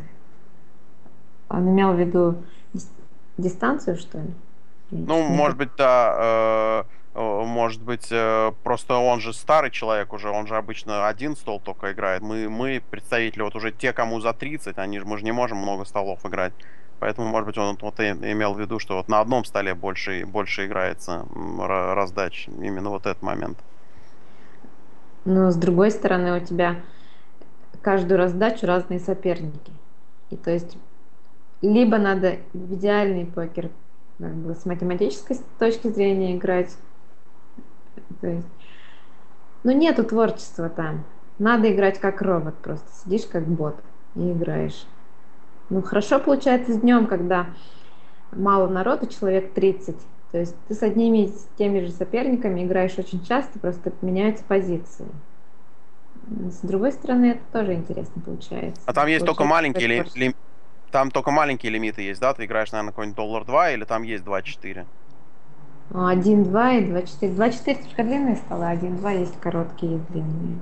Он имел в виду дис- дистанцию, что ли? Я Ну, чё-то не может пот- быть, да, э, э, может быть, э, просто он же старый человек уже, он же обычно один стол только играет. Мы, мы представители, вот уже те, кому за тридцать, они же, мы же не можем много столов играть. Поэтому, может быть, он вот и имел в виду, что вот на одном столе больше, больше играется м, ра- раздач, именно вот этот момент. Но с другой стороны, у тебя каждую раздачу разные соперники. И то есть либо надо в идеальный покер как бы, с математической точки зрения играть. То есть, ну нету творчества там. Надо играть как робот, просто сидишь как бот и играешь. Ну хорошо получается днем, когда мало народу, человек тридцать. То есть ты с одними и с теми же соперниками играешь очень часто, просто меняются позиции. С другой стороны, это тоже интересно получается. А там есть только Получается маленькие какое-то ли, творчество. ли- там только маленькие лимиты есть, да? Ты играешь, наверное, какой-нибудь доллар два или там есть два четыре. Один, два и два, четыре. Два, четыре только длинные стола, один, два есть короткие и длинные.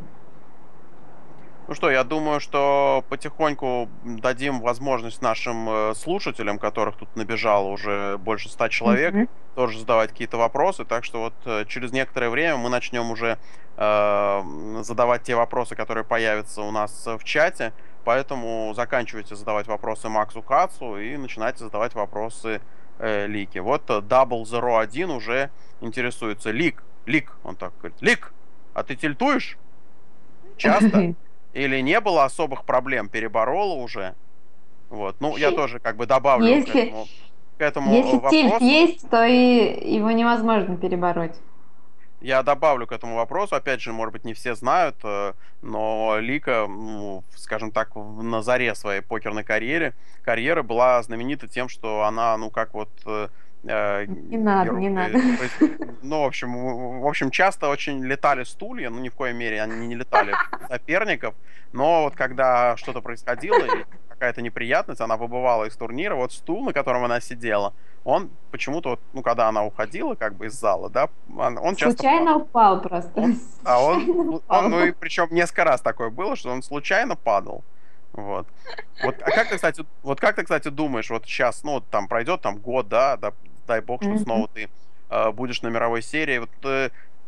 Ну что, я думаю, что потихоньку дадим возможность нашим э, слушателям, которых тут набежало уже больше ста человек, Мгм. тоже задавать какие-то вопросы. Так что вот э, через некоторое время мы начнем уже э, м, задавать те вопросы, которые появятся у нас э, в чате. Поэтому заканчивайте задавать вопросы Максу Кацу и начинайте задавать вопросы э, Лике. Вот э, Double Zero один уже интересуется. Лик, Лик, он так говорит. Лик, а ты тильтуешь? Часто? Или не было особых проблем, переборола уже? Вот. Ну, я тоже как бы добавлю к Если, этому, к этому если э, тильт вопросу. есть, то и его невозможно перебороть. Я добавлю к этому вопросу. Опять же, может быть, не все знают, э, но Лика, ну, скажем так, в- на заре своей покерной карьеры, карьеры была знаменита тем, что она, ну, как вот э, э, Не надо, не надо. герои, произ- ну, в общем, в в общем, часто очень летали стулья, ну, ни в коей мере они не летали в соперников, но вот когда что-то происходило, или какая-то неприятность, она выбывала из турнира, вот стул, на котором она сидела, он почему-то, вот, ну, когда она уходила как бы из зала, да, он, он часто Случайно падал. упал просто. Он, а он, Случайно он, упал. ну и причем несколько раз такое было, что он случайно падал. Вот. Вот, а как ты, кстати, вот как ты, кстати, думаешь, вот сейчас, ну, вот там пройдет там год, да, да, дай бог, что Мгм. снова ты э, будешь на мировой серии. Вот, э,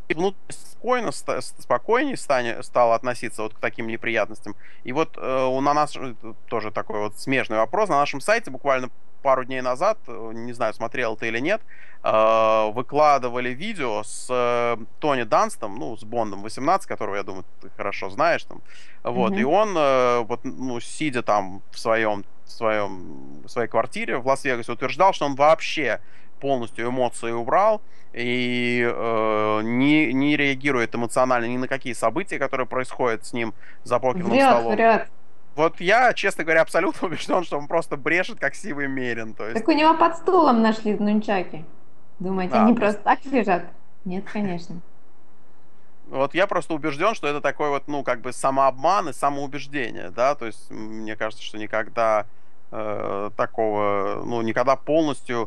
внутренне спокойно, ста- спокойнее стане, стал относиться вот к таким неприятностям. И вот э, у- на нас э, тоже такой вот смежный вопрос. На нашем сайте буквально пару дней назад, э, не знаю, смотрел ты или нет, э, выкладывали видео с э, Тони Данстом, ну, с Бондом восемнадцать, которого, я думаю, ты хорошо знаешь там. Вот, и Мгм. он, э, вот, ну, сидя там в своем, в своем, в своей квартире в Лас-Вегасе, утверждал, что он вообще полностью эмоции убрал, и э, не, не реагирует эмоционально ни на какие события, которые происходят с ним за покерным Врет, столом. врет. Вот я, честно говоря, абсолютно убежден, что он просто брешет, как сивый мерин. То есть, Так у него под стулом нашли нунчаки. Думаете, да, они то есть, просто так лежат? Нет, конечно. вот я просто убежден, что это такой вот, ну, как бы самообман и самоубеждение, да, то есть м, мне кажется, что никогда э, такого, ну, никогда полностью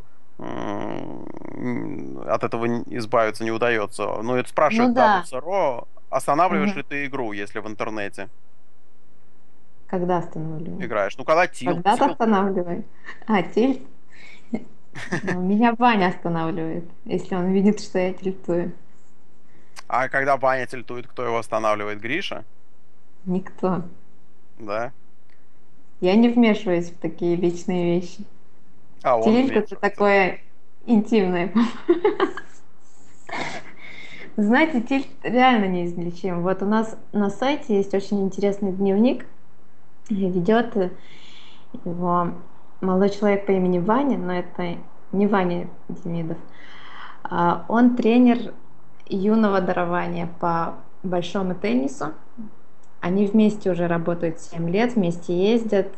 м, от этого не- избавиться не удается. Ну, это Ну спрашивает да. Дабл-Саро, останавливаешь Мгм. ли ты игру, если в интернете Когда останавливаю? играешь? Ну, когда тилт, Когда-то тилт. останавливаю. А, тильт? Ну, меня Ваня останавливает, если он видит, что я тильтую. А когда Ваня тильтует, кто его останавливает? Гриша? Никто. Да? Я не вмешиваюсь в такие личные вещи. А он Тильт это вмешивается. такое интимное. Знаете, тильт реально неизлечим. Вот у нас на сайте есть очень интересный дневник. И ведет его молодой человек по имени Ваня, но это не Ваня Демидов. А, Он тренер юного дарования по большому теннису. Они вместе уже работают семь лет, вместе ездят.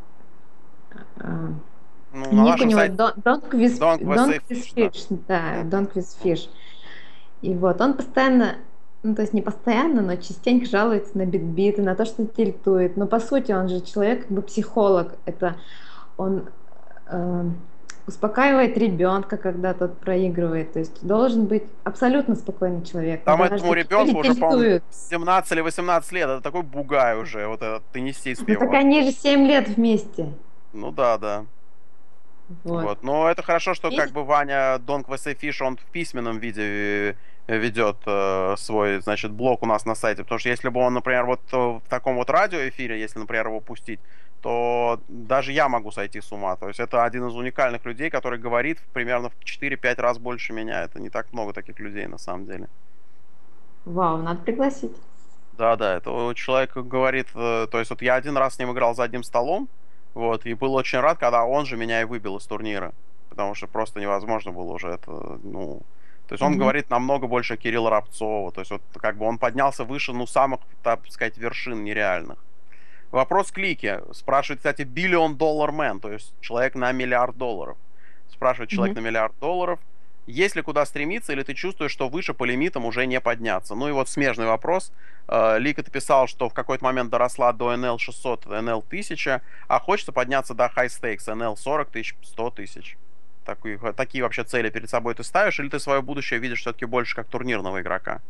А, Ну, на Ник у нашем него сайте Don Don't Quiz, Don't Don't Say Quiz Fish, да. Fish, да, Мгм. Don't Quiz Fish. И вот он постоянно, ну то есть не постоянно, но частенько жалуется на битбиты, на то, что тильтует. Но по сути он же человек, как бы психолог. Это он э, успокаивает ребенка, когда тот проигрывает. То есть должен быть абсолютно спокойный человек. Но Там даже этому такие люди ребенку уже, по-моему, тильтуют. семнадцать или восемнадцать лет. Это такой бугай уже, вот этот теннисист Ну так его. они же семь лет вместе. Ну да, да. Вот. Вот. Но это хорошо, что как И бы Ваня Донг Фиш, он в письменном виде э, ведет э, свой, значит, блог у нас на сайте. Потому что если бы он, например, вот э, в таком вот радиоэфире, если, например, его пустить, то даже я могу сойти с ума. То есть это один из уникальных людей, который говорит примерно в четыре-пять раз больше меня. Это не так много таких людей на самом деле. вау, надо пригласить. Да, да, это вот человек говорит, э, то есть вот я один раз с ним играл за одним столом, вот, и был очень рад, когда он же меня и выбил из турнира, потому что просто невозможно было уже это, ну, то есть он Мгм. говорит намного больше Кирилла Рабцова, то есть вот как бы он поднялся выше, ну, самых, так сказать, вершин нереальных. Вопрос клики. Спрашивает, кстати, биллион доллар мэн, то есть человек на миллиард долларов. Спрашивает человек Мгм. на миллиард долларов, есть ли куда стремиться, или ты чувствуешь, что выше по лимитам уже не подняться? Ну и вот смежный вопрос. Э, Лика, ты писал, что в какой-то момент доросла до эн эл шестьсот, эн эл тысяча, а хочется подняться до high stakes, эн эл сорок тысяч, сто тысяч. Такие, такие вообще цели перед собой ты ставишь, или ты свое будущее видишь все-таки больше как турнирного игрока?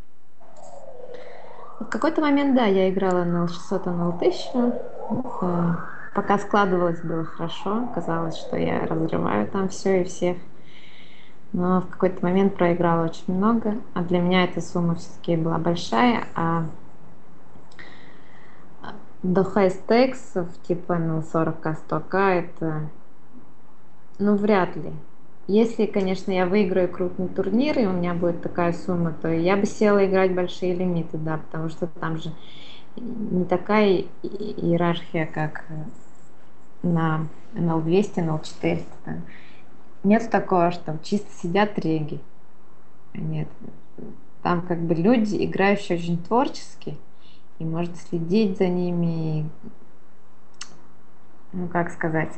В какой-то момент, да, я играла на эл шестьсот, на эл тысячу. Э, Пока складывалось, было хорошо. Казалось, что я разрываю там все и всех. Но в какой-то момент проиграла очень много. А для меня эта сумма все-таки была большая. А до high stakes, типа ну, сорок ка, сто ка, это, ну, вряд ли. Если, конечно, я выиграю крупный турнир, и у меня будет такая сумма, то я бы села играть большие лимиты, да, потому что там же не такая и- иерархия, как на эн эл двести, эн эл четыреста. Там. Нет такого, что там чисто сидят реги. Нет. Там как бы люди, играющие очень творчески, и можно следить за ними, и, ну как сказать,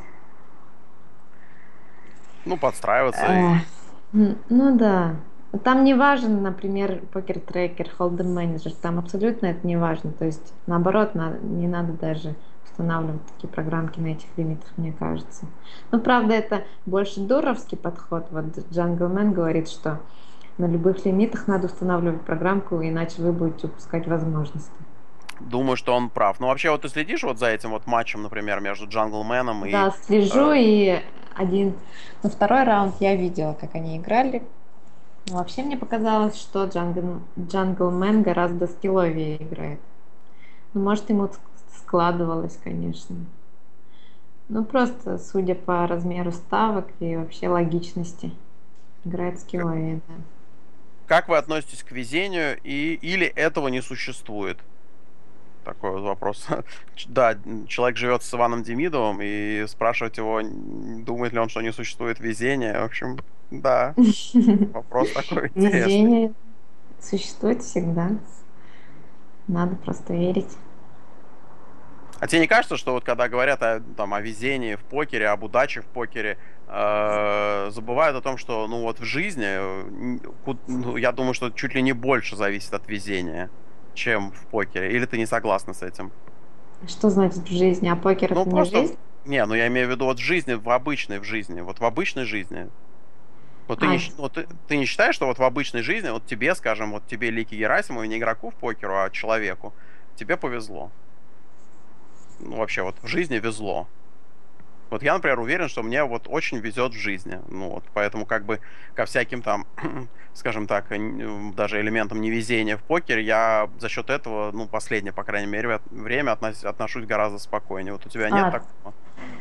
Ну, подстраиваться Э, и... м, ну да. Там не важен, например, покер-трекер, холдем менеджер. Там абсолютно это не важно. То есть, наоборот, на- не надо даже устанавливать такие программки на этих лимитах, мне кажется. Ну, правда, это больше дуровский подход. Вот Джанглмен говорит, что на любых лимитах надо устанавливать программку, иначе вы будете упускать возможности. Думаю, что он прав. Ну, вообще, вот ты следишь вот за этим вот матчем, например, между Джанглменом и Да, слежу, э, и один, ну, второй раунд я видела, как они играли. Но вообще мне показалось, что Джангл, Джанглмен гораздо скилловее играет. Ну, может, ему ск- складывалось, конечно. Ну, просто, судя по размеру ставок и вообще логичности, играет К- скилловее, да. Как вы относитесь к везению и или этого не существует? Такой вот вопрос. Ч- Да, м, человек живет с Иваном Демидовым, и спрашивать его, н- думает ли он, что не существует везения. В общем, да, вопрос такой интересный. Везение существует всегда. Надо просто верить. А тебе не кажется, что вот когда говорят о, там, о везении в покере, об удаче в покере, э, забывают о том, что ну вот в жизни, э, н- ку- ну, я думаю, что чуть ли не больше зависит от везения, чем в покере. Или ты не согласна с этим? Что значит в жизни? А покер Ну это не просто, жизнь? не, ну я имею в виду вот в жизни, в обычной в жизни, вот в обычной жизни. Вот ты А, не, щ- ну, ты, ты не считаешь, что вот в обычной жизни, вот тебе, скажем, вот тебе, Лике Герасимовой, не игроку в покеру, а человеку, тебе повезло. Ну, вообще, вот в жизни везло. Вот я, например, уверен, что мне вот очень везет в жизни. Ну вот, поэтому как бы ко всяким там, скажем так, н- даже элементам невезения в покере я за счет этого, ну, последнее, по крайней мере, время относ- отношусь гораздо спокойнее. Вот у тебя нет а, такого?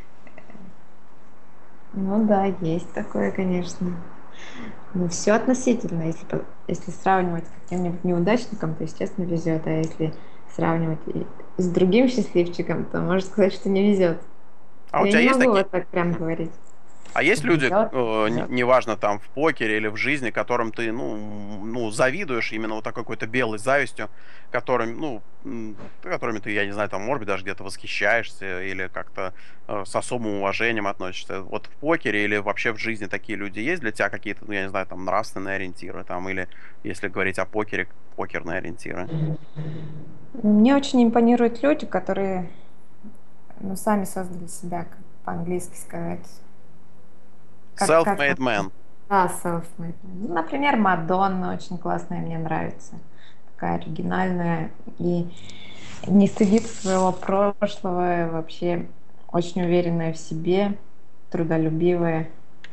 ну да, есть такое, конечно. Ну, все относительно. Если, по- если сравнивать с каким-нибудь неудачником, то, естественно, везет. А если сравнивать и с другим счастливчиком, то можно сказать, что не везет. А у Я тебя не есть могу такие? вот так прям говорить, А что есть люди, везет, э, н- везет. неважно там в покере или в жизни, которым ты, ну, м, ну, завидуешь именно вот такой какой-то белой завистью, которым, ну, м, которыми ты, я не знаю, там, может быть, даже где-то восхищаешься или как-то э, с особым уважением относишься. Вот в покере или вообще в жизни такие люди есть для тебя какие-то, ну, я не знаю, там, нравственные ориентиры, там, или если говорить о покере, покерные ориентиры. Мне очень импонируют люди, которые, ну, сами создали себя, как по-английски сказать. Как, как там? Self-made man. Да, self-made. Ну, например, Мадонна очень классная, мне нравится. Такая оригинальная и не стыдится своего прошлого, вообще очень уверенная в себе, трудолюбивая.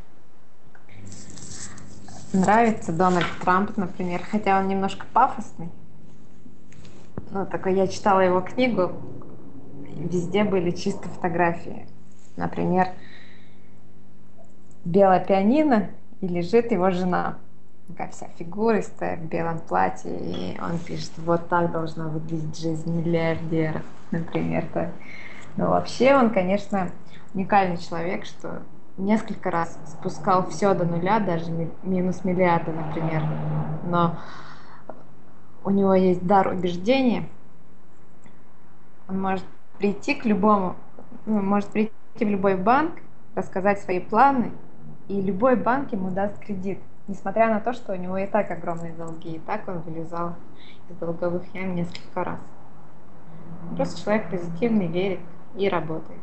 Нравится Дональд Трамп, например, хотя он немножко пафосный. Ну, такой, я читала его книгу, везде были чисто фотографии. Например, белое пианино, и лежит его жена. Такая вся фигуристая, в белом платье, и он пишет, вот так должна выглядеть жизнь миллиардера, например. Так. Но вообще он, конечно, уникальный человек, что несколько раз спускал все до нуля, даже ми- минус миллиарда, например. Но у него есть дар убеждения, он может прийти к любому, ну, может прийти в любой банк, рассказать свои планы, и любой банк ему даст кредит, несмотря на то, что у него и так огромные долги, и так он вылезал из долговых ям несколько раз. Просто человек позитивный, верит и работает.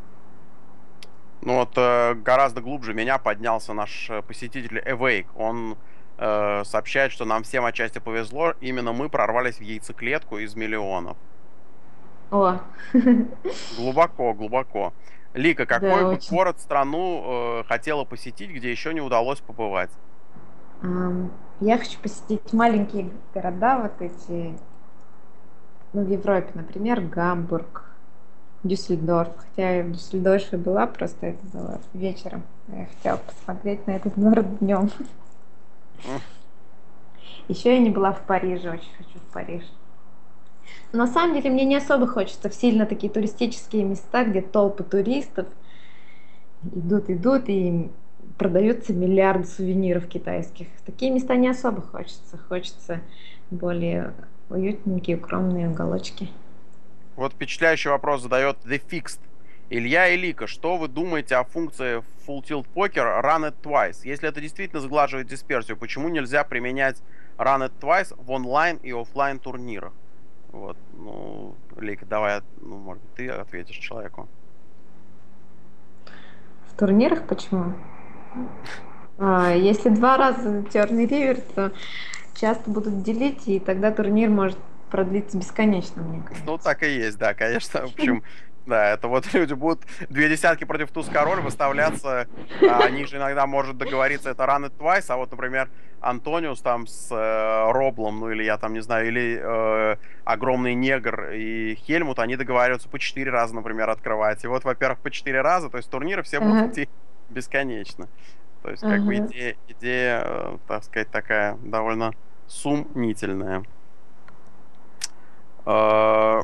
Ну вот э, гораздо глубже меня поднялся наш э, посетитель Awake. Он э, сообщает, что нам всем отчасти повезло. Именно мы прорвались в яйцеклетку из миллионов. О, Глубоко, глубоко. Лика, какой да, бы очень. город, страну э, хотела посетить, где еще не удалось побывать? Ам, Я хочу посетить маленькие города, вот эти, ну, в Европе, например, Гамбург, Дюссельдорф. Хотя я в Дюссельдорфе была, просто это было вечером. Я хотела посмотреть на этот город днем. М, Еще я не была в Париже, очень хочу в Париж. Но на самом деле мне не особо хочется в сильно такие туристические места, где толпы туристов идут, идут, и продаются миллиарды сувениров китайских. В такие места не особо хочется. Хочется более уютненькие, укромные уголочки. Вот впечатляющий вопрос задает The Fixed. Илья и Лика, что вы думаете о функции Full Tilt Poker Run It Twice? Если это действительно сглаживает дисперсию, почему нельзя применять Run It Twice в онлайн и оффлайн турнирах? Вот, ну, Лика, давай, ну, может быть, ты ответишь человеку. В турнирах почему? А, если два раза черный ривер, то часто будут делить, и тогда турнир может продлиться бесконечно, мне Ну, кажется. так и есть, да, конечно. В общем, Да, это вот люди будут две десятки против туз-король выставляться. А они же иногда может договориться, это run it twice, а вот, например, Антониус там с э, Роблом, ну или я там не знаю, или э, огромный негр и Хельмут, они договариваются по четыре раза, например, открывать. И вот, во-первых, по четыре раза, то есть турниры все будут Ага, идти бесконечно. То есть, как бы ага. идея, идея, э, так сказать, такая довольно сумнительная. Э,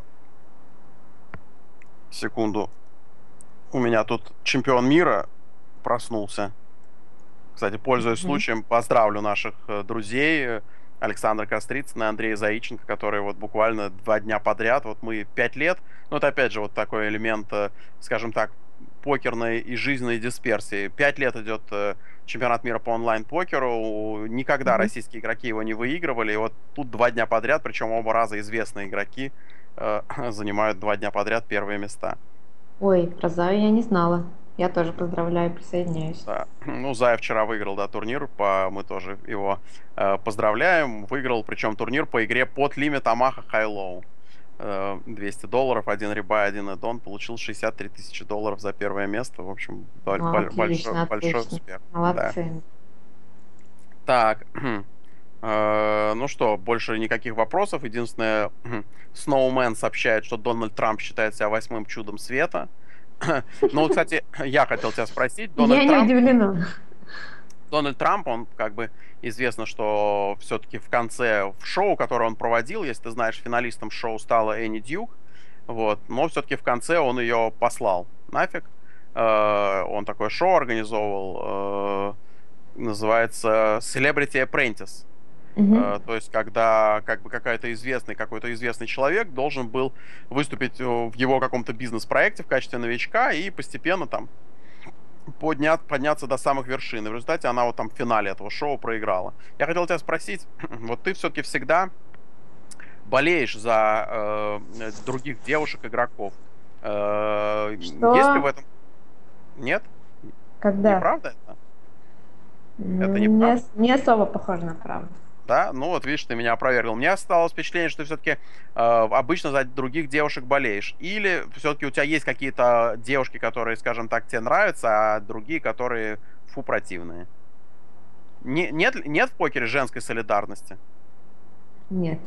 секунду. У меня тут чемпион мира проснулся. Кстати, пользуясь Мгм. случаем, поздравлю наших э, друзей э, Александра Кострицына и Андрея Заиченко, которые вот буквально два дня подряд, вот мы пять лет, ну это опять же вот такой элемент, э, скажем так, покерной и жизненной дисперсии. Пять лет идет э, чемпионат мира по онлайн-покеру, никогда Мгм. российские игроки его не выигрывали, и вот тут два дня подряд, причем оба раза известные игроки э, занимают два дня подряд первые места. Ой, про Заю я не знала. Я тоже поздравляю, присоединяюсь. Да. Ну, Зая вчера выиграл, да, турнир, по, мы тоже его э, поздравляем. Выиграл, причем турнир по игре под лимит Амаха High-Low. Э, двести долларов, один ребай, один эддон. Получил шестьдесят три тысячи долларов за первое место. В общем, боль- Ну, боль- большой, отлично, большой отлично. успех. Да. Молодцы. Так, э, ну что, больше никаких вопросов. Единственное, Snowman сообщает, что Дональд Трамп считает себя восьмым чудом света. Ну, вот, кстати, я хотел тебя спросить. Я Дональд не Трамп, удивлена. Дональд Трамп, он как бы известно, что все-таки в конце в шоу, которое он проводил, если ты знаешь, финалистом шоу стала Энни Дьюк, вот, но все-таки в конце он ее послал нафиг. Э, Он такое шоу организовывал, э, называется Celebrity Apprentice. Мгм. Э, То есть, когда как бы какая-то известный, какой-то известный человек должен был выступить э, в его каком-то бизнес-проекте в качестве новичка и постепенно там подня... подняться до самых вершин. И в результате она вот там в финале этого шоу проиграла. Я хотел тебя спросить, вот ты все-таки всегда болеешь за э, других девушек-игроков. Э, есть ли в Что? этом... Нет? Когда? Неправда это? Это М, Не, неправда? ос- не особо похоже на правду. Да? Ну вот видишь, ты меня опровергл. У меня осталось впечатление, что ты все-таки обычно за других девушек болеешь. Или все-таки у тебя есть какие-то девушки, которые, скажем так, тебе нравятся, а другие, которые фу, противные. Не- нет, нет в покере женской солидарности? Нет.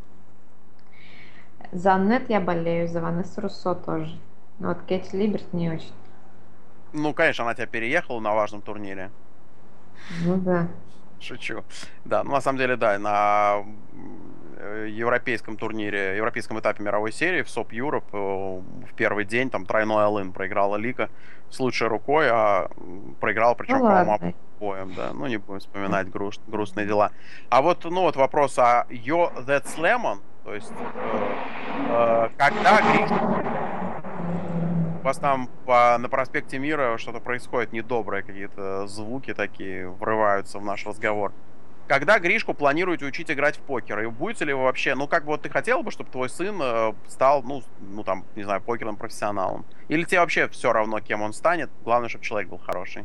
За Аннет я болею, за Ванессу Руссо тоже. Но вот Кэти Либерт не очень. Ну, конечно, она тебя переехала на важном турнире. Ну да. Шучу. Да, ну на самом деле, да, на э, европейском турнире, европейском этапе мировой серии в СОП Юроп э, в первый день там тройной all проиграла Лика с лучшей рукой, а м, проиграла, Ну причем, по-моему, ладно. боем, да. Ну, не будем вспоминать груст, грустные дела. А вот, ну, вот вопрос, а Yo That's Lemon, то есть, э, э, когда Гришку у вас там по, на проспекте Мира что-то происходит недоброе, какие-то звуки такие врываются в наш разговор. Когда Гришку планируете учить играть в покер? И будете ли вы вообще, ну, как бы вот ты хотел бы, чтобы твой сын э, стал, ну, с- ну, там, не знаю, покерным профессионалом? Или тебе вообще все равно, кем он станет? Главное, чтобы человек был хороший.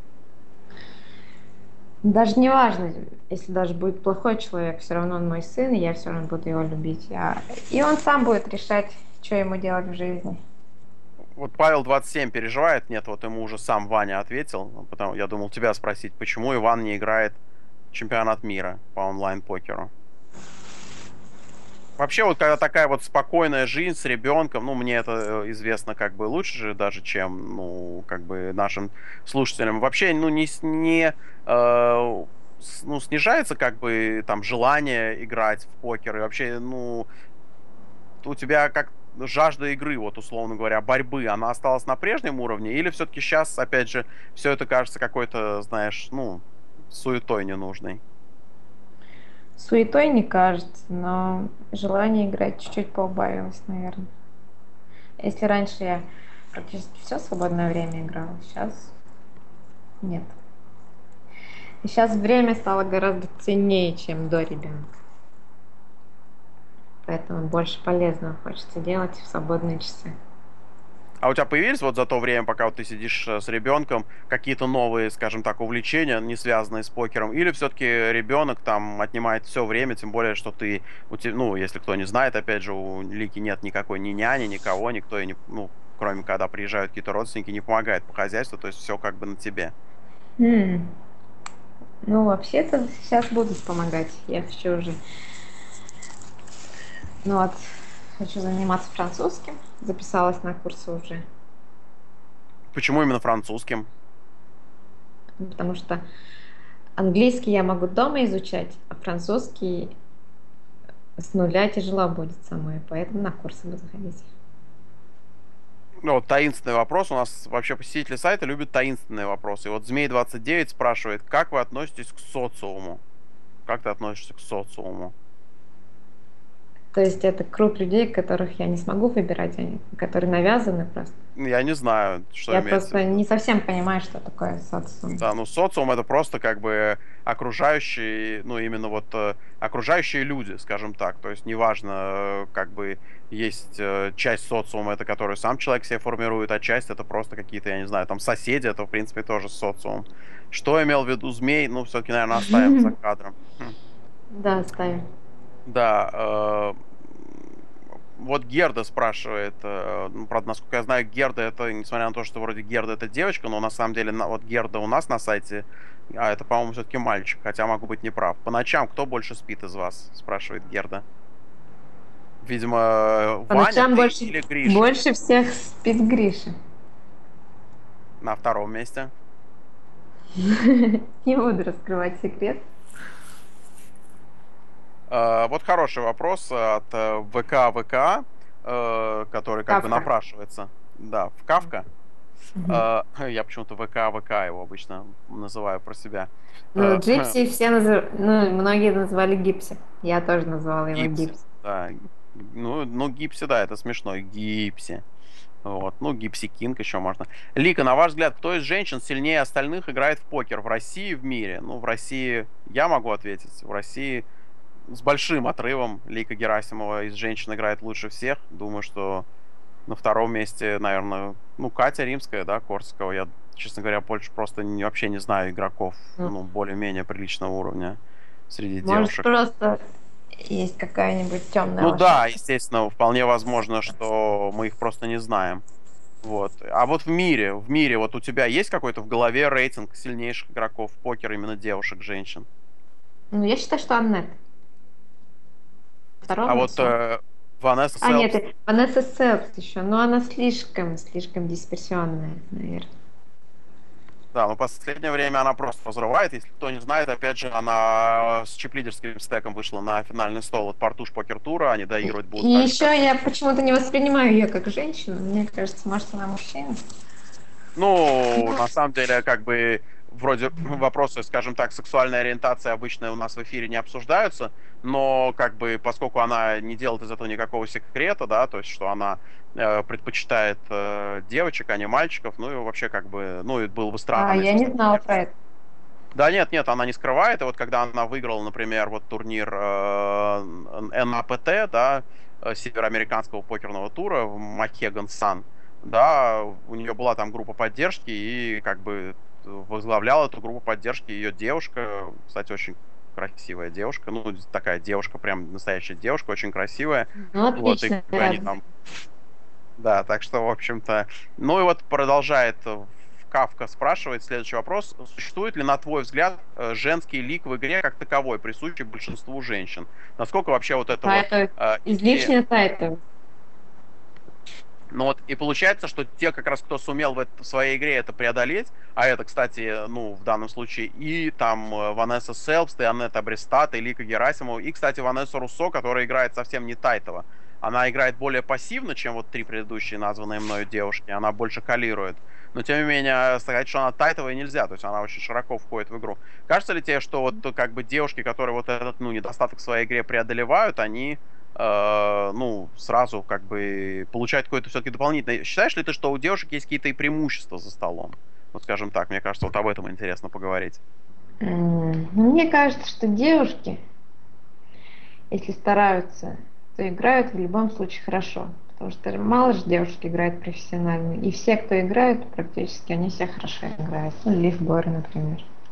Даже не важно, если даже будет плохой человек, все равно он мой сын, и я все равно буду его любить. А- И он сам будет решать, что ему делать в жизни. Вот Павел двадцать семь переживает, нет, вот ему уже сам Ваня ответил, потому я думал тебя спросить, почему Иван не играет чемпионат мира по онлайн-покеру? Вообще, вот когда такая вот спокойная жизнь с ребенком, ну, мне это э, известно как бы лучше же даже, чем, ну, как бы нашим слушателям. Вообще, ну, не, с- не э, с- ну, снижается как бы там желание играть в покер. И вообще, ну, у тебя как жажда игры, вот условно говоря, борьбы, она осталась на прежнем уровне? Или все-таки сейчас, опять же, все это кажется какой-то, знаешь, ну, суетой ненужной? Суетой не кажется, но желание играть чуть-чуть поубавилось, наверное. Если раньше я практически все свободное время играла, сейчас нет. И сейчас время стало гораздо ценнее, чем до ребенка. Поэтому больше полезного хочется делать в свободные часы. А у тебя появились вот за то время, пока вот ты сидишь э, с ребенком, какие-то новые, скажем так, увлечения, не связанные с покером? Или все-таки ребенок там отнимает все время, тем более, что ты, у те- ну, если кто не знает, опять же, у Лики нет никакой ни няни, никого, никто и не, ну, кроме когда приезжают какие-то родственники, не помогает по хозяйству, то есть все как бы на тебе. М. Ну, вообще-то сейчас будут помогать. Я хочу уже, ну вот, хочу заниматься французским. Записалась на курсы уже. Почему именно французским? Ну, потому что английский я могу дома изучать, а французский с нуля тяжело будет самой, поэтому на курсы буду ходить. Ну, вот таинственный вопрос. У нас вообще посетители сайта любят таинственные вопросы. И вот Змей двадцать девять спрашивает, как вы относитесь к социуму? Как ты относишься к социуму? То есть это круг людей, которых я не смогу выбирать, они, которые навязаны просто. Я не знаю, что Я имеется в просто виду. не совсем понимаю, что такое социум. Да, ну социум это просто как бы окружающие, ну именно вот э, окружающие люди, скажем так. То есть неважно, э, как бы есть э, часть социума, это которую сам человек себе формирует, а часть это просто какие-то, я не знаю, там соседи, это в принципе тоже социум. Что имел в виду змей? Ну, все-таки, наверное, оставим за кадром. Хм. Да, ставим. Да, э, вот Герда спрашивает, э, ну, правда, насколько я знаю, Герда это, несмотря на то, что вроде Герда это девочка, но на самом деле на- вот Герда у нас на сайте, а это, по-моему, все-таки мальчик, хотя могу быть неправ. По ночам кто больше спит из вас? Спрашивает Герда. Видимо, э, По Ваня, ночам ты больше, или Гриша больше всех спит Гриша. на втором месте. Не буду раскрывать секрет. Э, вот хороший вопрос от э, ВК ВК, э, который как бы Кавка. напрашивается. Да, в Кавка. Мгм. Э, я почему-то ВК ВК его обычно называю про себя. Ну, Э, Джипси все называли, ну, многие называли Гипси. Я тоже назвала его Гипси, Гипси. да. Ну, ну, Гипси, да, это смешно. Гипси. Вот. Ну, Гипси Кинг еще можно. Лика, на ваш взгляд, кто из женщин сильнее остальных играет в покер в России и в мире? Ну, в России я могу ответить. В России с большим отрывом Лика Герасимова из женщин играет лучше всех. Думаю, что на втором месте, наверное, ну, Катя Римская, да, Корсакова. Я, честно говоря, больше просто не- вообще не знаю игроков, Ну, ну, более-менее приличного уровня среди может, девушек. просто есть какая-нибудь темная Ну да, лошадка. естественно, вполне возможно, что мы их просто не знаем. Вот. А вот в мире, в мире, вот у тебя есть какой-то в голове рейтинг сильнейших игроков в покер именно девушек, женщин? Ну, я считаю, что Аннет. А Втором вот Мусон. э, Ванесса А, нет, Селпс, и Ванесса Селфс еще. Но она слишком, слишком дисперсионная, наверное. да, но в последнее время она просто разрывает. Если кто не знает, опять же, она с чип-лидерским стеком вышла на финальный стол от Партуш Покер Тура. Они И, доигрывать и будут так же, еще как и... я почему-то не воспринимаю ее как женщину. Мне кажется, может, она мужчина. Ну, на самом деле, как бы, вроде вопросы, скажем так, сексуальной ориентации обычно у нас в эфире не обсуждаются, но, как бы, поскольку она не делает из этого никакого секрета, да, то есть, что она э, предпочитает э, девочек, а не мальчиков, ну, и вообще, как бы, ну, и было бы А, странно, я если... не знала про это. Да нет, нет, она не скрывает, и вот когда она выиграла, например, вот турнир э, эн а пэ тэ, да, э, североамериканского покерного тура в Махеган Сан, да, у нее была там группа поддержки, и как бы возглавляла эту группу поддержки ее девушка, кстати, очень красивая девушка, ну, такая девушка, прям настоящая девушка, очень красивая, Ну, вот, и отлично, как бы они рядом. там, да, так что, в общем-то, ну и вот продолжает э, Кавка спрашивает следующий вопрос. Существует ли, на твой взгляд, э, женский лик в игре как таковой, присущий большинству женщин? Насколько вообще вот это вот Тайтовый. э, идея... Излишне тайтовый. Ну вот и получается, что те, как раз кто сумел в, это- в своей игре это преодолеть, а это, кстати, ну, в данном случае и там э, Ванесса Селпст, и Аннета Брестат, и Лика Герасимова, и, кстати, Ванесса Руссо, которая играет совсем не тайтово. Она играет более пассивно, чем вот три предыдущие названные мною девушки, она больше калирует. Но, тем не менее, сказать, что она тайтовая нельзя, то есть она очень широко входит в игру. Кажется ли тебе, что вот как бы девушки, которые вот этот, ну, недостаток в своей игре преодолевают, они э, ну, сразу как бы получать какое-то все-таки дополнительное. Считаешь ли ты, что у девушек есть какие-то и преимущества за столом? Вот скажем так, мне кажется, вот об этом интересно поговорить. М, ну, мне кажется, что девушки, если стараются, то играют в любом случае хорошо. Потому что мало же девушек играет профессионально. И все, кто играют, практически, они все хорошо играют. Ну, Лив Бор, например.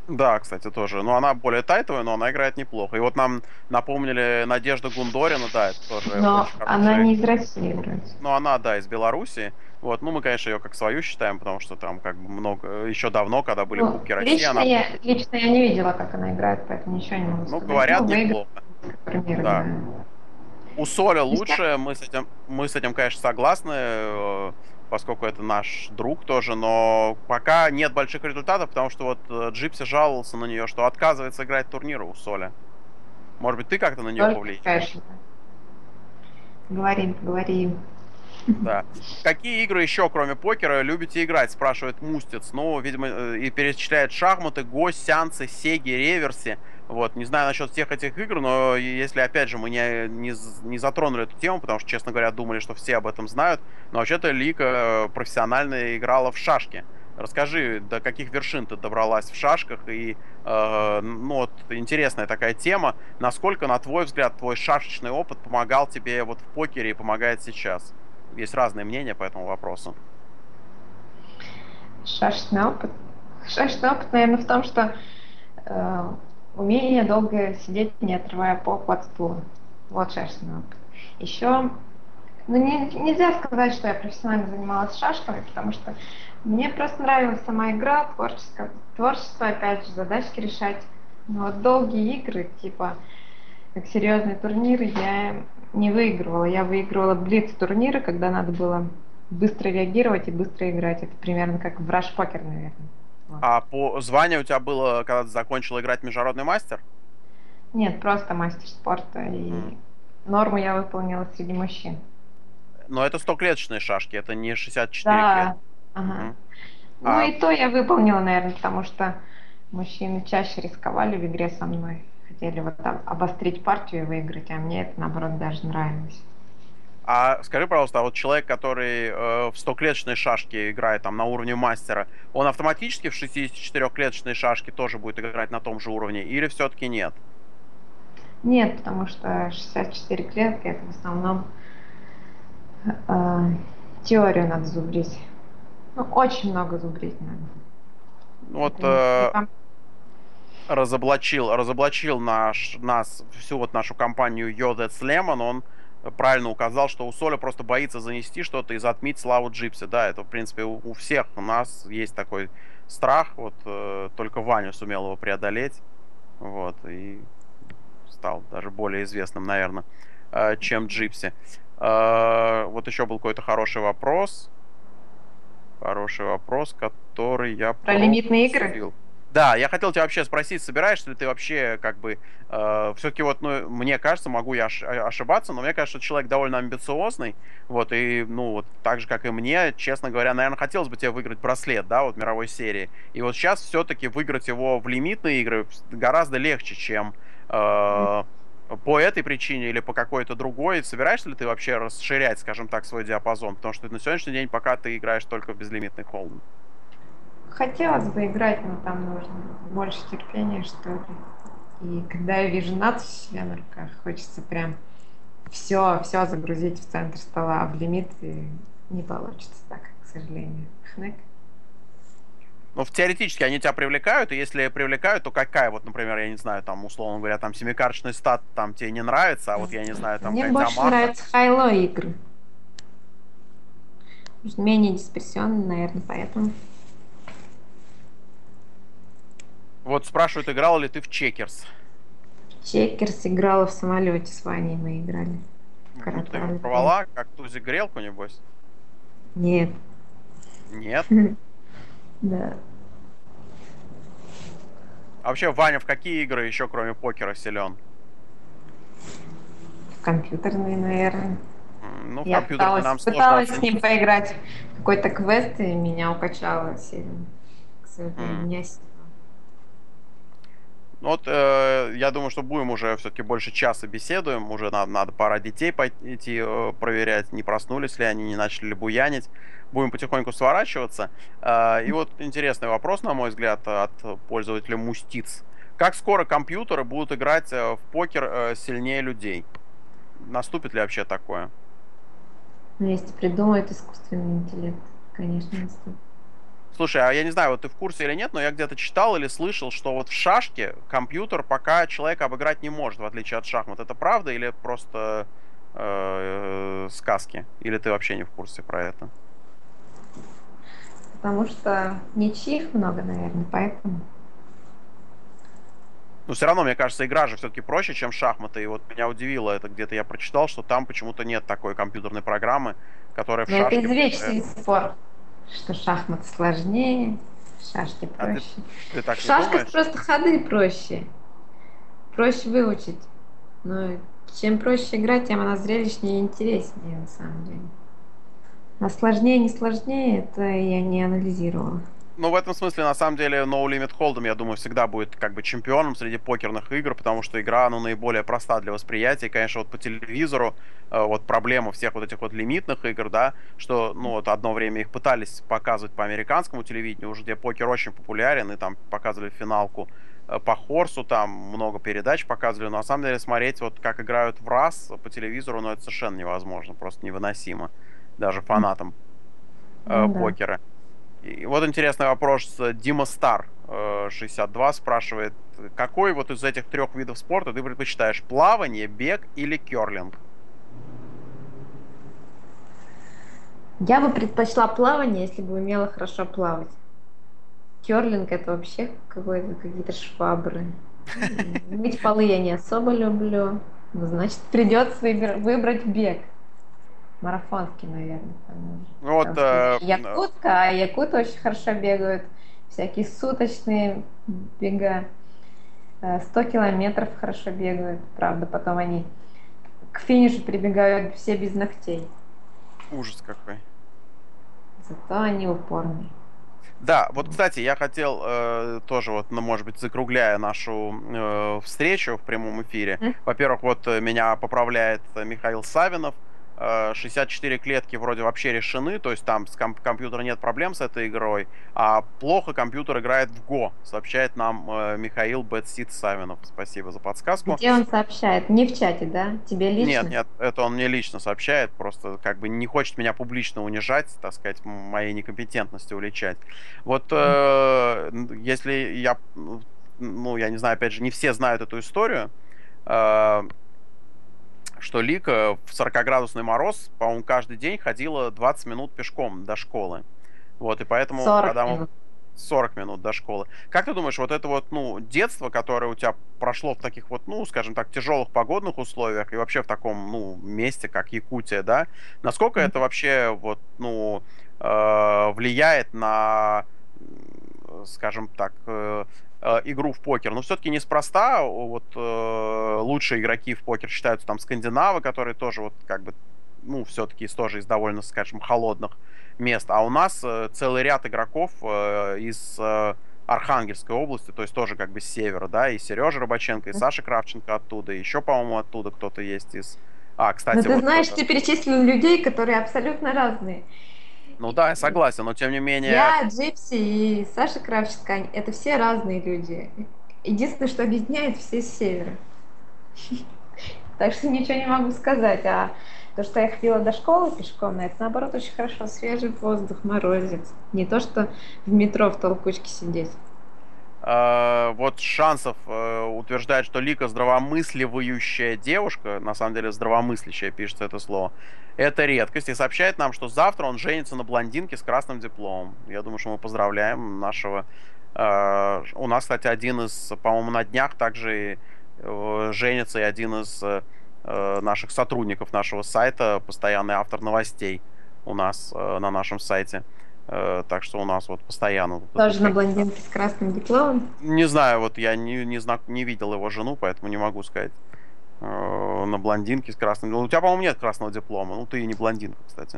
Да, кстати, тоже. Но она более тайтовая, но она играет неплохо. И вот нам напомнили Надежда Гундорина, да, это тоже Но очень она хорошая. не из России вроде. Но она, да, из Беларуси. Вот, ну мы, конечно, ее как свою считаем, потому что там как бы много, еще давно, когда были Ну, Кубки России, лично она, я, лично я не видела, как она играет, поэтому ничего не могу ну, сказать. Ну, говорят, выиграла неплохо. турниры, Да. да. У Соля И вся- лучше, мы с этим, мы с этим, конечно, согласны, э, поскольку это наш друг тоже, но пока нет больших результатов, потому что вот э, Джипси жаловался на нее, что отказывается играть турниры у Соля. Может быть, ты как-то на нее Только, повлияешь? конечно. Говорим, говорим. Да. Какие игры еще, кроме покера, любите играть? Спрашивает Мустец. Ну, видимо, э, и перечисляет шахматы, го, сеансы, сеги, реверси. Вот, не знаю насчет всех этих игр, но если, опять же, мы не, не, з- не затронули эту тему, потому что, честно говоря, думали, что все об этом знают, но вообще-то Лика э, профессионально играла в шашки. Расскажи, до каких вершин ты добралась в шашках, и, э, ну, вот, интересная такая тема. Насколько, на твой взгляд, твой шашечный опыт помогал тебе вот в покере и помогает сейчас? Есть разные мнения по этому вопросу. Шашечный опыт. Шашечный опыт, наверное, в том, что э, умение долго сидеть, не отрывая попу от стула. Вот шашечный опыт. Еще, ну, не, нельзя сказать, что я профессионально занималась шашками, потому что мне просто нравилась сама игра, творческое, творчество, опять же, задачки решать. Но вот долгие игры, типа, как серьезные турниры, я не выигрывала. Я выигрывала блиц-турниры, когда надо было быстро реагировать и быстро играть. Это примерно как в раш-покер, наверное. Вот. А по званию у тебя было, когда ты закончила играть международный мастер? Нет, просто мастер спорта. М. И норму я выполнила среди мужчин. Но это стоклеточные шашки, это не шестьдесят четыре клетки. Да, ага. Мгм. Ну А, и то я выполнила, наверное, потому что мужчины чаще рисковали в игре со мной. Хотели вот там обострить партию и выиграть, а мне это, наоборот, даже нравилось. а скажи, пожалуйста, а вот человек, который э, в стоклеточной шашке играет там на уровне мастера, он автоматически в шестидесятичетырёхклеточной шашке тоже будет играть на том же уровне или все-таки нет? Нет, потому что шестьдесят четыре клетки это в основном э, теорию надо зубрить. Ну, очень много зубрить надо. Ну вот Это не, не э, ком- разоблачил, разоблачил наш, нас, всю вот нашу компанию Yo That's Lemon, он правильно указал, что у Соля просто боится занести что-то и затмить славу Джипси. Да, это, в принципе, у, у всех у нас есть такой страх, вот э, только Ваня сумел его преодолеть, вот, и стал даже более известным, наверное, э, чем Джипси. Э, вот еще был какой-то хороший вопрос, хороший вопрос, который я Про лимитные игры. пропустил. Да, я хотел тебя вообще спросить, собираешься ли ты вообще, как бы, э, все-таки вот, ну, мне кажется, могу я ош- а, ошибаться, но мне кажется, что человек довольно амбициозный, вот, и, ну, вот, так же, как и мне, честно говоря, наверное, хотелось бы тебе выиграть браслет, да, вот, мировой серии, и вот сейчас все-таки выиграть его в лимитные игры гораздо легче, чем э, по этой причине или по какой-то другой. Собираешься ли ты вообще расширять, скажем так, свой диапазон, потому что на сегодняшний день пока ты играешь только в безлимитный холм. Хотелось бы играть, но там нужно больше терпения, что ли. И когда я вижу надпись у себя на руках, хочется прям все, все загрузить в центр стола, а в лимит и не получится так, к сожалению. Хнык. Ну, в- теоретически они тебя привлекают, и если привлекают, то какая, вот, например, я не знаю, там, условно говоря, там, семикарточный стат там тебе не нравится, а вот, я не знаю, там, Мне какая-нибудь больше Амаха. нравятся хайло игры. Менее дисперсионные, наверное, поэтому. Вот спрашивают, играл ли ты в чекерс. Чекерс играла в самолете с Ваней, мы играли. Ну, ты его Коротали время. порвала, как тузик грелку, небось? Нет. Нет. Да. А вообще, Ваня, в какие игры еще, кроме покера, силен? Компьютерные, наверное. М, Ну, в Я компьютерный пыталась, нам сложно пыталась с ним оценить. поиграть в какой-то квест, и меня укачало сильно. К сожалению, М. не осилила. Ну вот, э, я думаю, что будем уже все-таки больше часа беседуем. Уже надо, надо пора детей пойти э, проверять, не проснулись ли они, не начали ли буянить. Будем потихоньку сворачиваться. Э, и вот интересный вопрос, на мой взгляд, от пользователя Мустиц. Как скоро компьютеры будут играть э, в покер э, сильнее людей? Наступит ли вообще такое? Но если придумают искусственный интеллект, конечно, наступит. Слушай, а я не знаю, вот ты в курсе или нет, но я где-то читал или слышал, что вот в шашке компьютер пока человека обыграть не может, в отличие от шахмат. Это правда или просто э, сказки? Или ты вообще не в курсе про это? Потому что ничьих много, наверное, поэтому. Но все равно, мне кажется, игра же все-таки проще, чем шахматы. И вот меня удивило это, где-то я прочитал, что там почему-то нет такой компьютерной программы, которая в Но это шашке позволяет. извечный спор, что шахматы сложнее, шашки А ты, проще. ты В так не шашках думаешь? просто ходы проще, проще выучить. Но чем проще играть, тем она зрелищнее и интереснее, на самом деле. А сложнее, не сложнее, это я не анализировала. Ну, в этом смысле, на самом деле, No Limit Hold'em, я думаю, всегда будет как бы чемпионом среди покерных игр, потому что игра, ну, наиболее проста для восприятия. И, конечно, вот по телевизору, э, вот проблема всех вот этих вот лимитных игр, да, что, ну, вот одно время их пытались показывать по американскому телевидению, уже где покер очень популярен, и там показывали финалку э, по Хорсу, там много передач показывали, но на самом деле смотреть вот как играют в раз по телевизору, ну, это совершенно невозможно, просто невыносимо, даже фанатам э, Ну да. покера. И вот интересный вопрос. Дима Стар э, шестьдесят два спрашивает, какой вот из этих трех видов спорта ты предпочитаешь? Плавание, бег или керлинг? Я бы предпочла плавание, если бы умела хорошо плавать. Керлинг это вообще какой-то, какие-то швабры. Мыть полы я не особо люблю. Ну, значит, придется выбер- выбрать бег. Марафонский, наверное, потому же. Ну вот, Потому что я э, э, якутка, а якуты очень хорошо бегают. Всякие суточные бега. Э, сто километров хорошо бегают. Правда, потом они к финишу прибегают все без ногтей. ужас какой. Зато они упорные. Да, вот, кстати, я хотел э, тоже вот, ну, может быть, закругляя нашу э, встречу в прямом эфире. М? Во-первых, вот э, меня поправляет э, Михаил Савинов. Э, шестьдесят четыре клетки вроде вообще решены, то есть там с комп- компьютера нет проблем с этой игрой, а плохо компьютер играет в Го, сообщает нам э, Михаил Бэтсит Савинов. Спасибо за подсказку. Где он сообщает? Не в чате, да? Тебе Нет, лично? нет, это он мне лично сообщает, просто как бы не хочет меня публично унижать, так сказать, м- моей некомпетентностью уличать. Вот э, н- если я, м, ну, я не знаю, опять же, не все знают эту историю, э, что Лика в сорокаградусный мороз, по-моему, каждый день ходила двадцать минут пешком до школы. Вот, и поэтому, сорок когда мы минут. сорок минут до школы. Как ты думаешь, вот это вот, ну, детство, которое у тебя прошло в таких вот, ну, скажем так, тяжелых погодных условиях и вообще в таком, ну, месте, как Якутия, да, насколько это вообще вот, ну, э, влияет на, м, скажем так, э, э, игру в покер? Но все-таки неспроста, вот э, лучшие игроки в покер считаются там скандинавы, которые тоже вот как бы, ну, все-таки тоже из довольно, скажем, холодных мест. А у нас э, целый ряд игроков э, из э, Архангельской области, то есть тоже как бы с севера, да, и Сережа Рыбаченко, и Саша Кравченко оттуда, и еще, по-моему, оттуда кто-то есть из... А, Но кстати, ты вот, знаешь, э, ты перечислил людей, которые абсолютно разные. ну да, я согласен, но тем не менее, Я, Джипси и Саша Кравченко, они- это все разные люди. Единственное, что объединяет, все с севера. Так что ничего не могу сказать. А то, что я ходила до школы пешком, это наоборот очень хорошо. Свежий воздух, морозец. Не то, что в метро в толкучке сидеть. э, вот шансов э, утверждать, что Лика здравомысливающая девушка, на самом деле здравомыслящая пишется это слово, это редкость, и сообщает нам, что завтра он женится на блондинке с красным дипломом. Я думаю, что мы поздравляем нашего... э, у нас, кстати, один из, по-моему, на днях также э, женится и один из э, э, наших сотрудников нашего сайта, постоянный автор новостей у нас э, на нашем сайте. Э, так что у нас вот постоянно тут идут Тоже на какие-то... блондинке с красным дипломом. Не знаю, вот я не, не, знак, не видел его жену, поэтому не могу сказать. Э, на блондинке с красным... Ну, у тебя, по-моему, нет красного диплома. Ну, ты и не блондинка, кстати.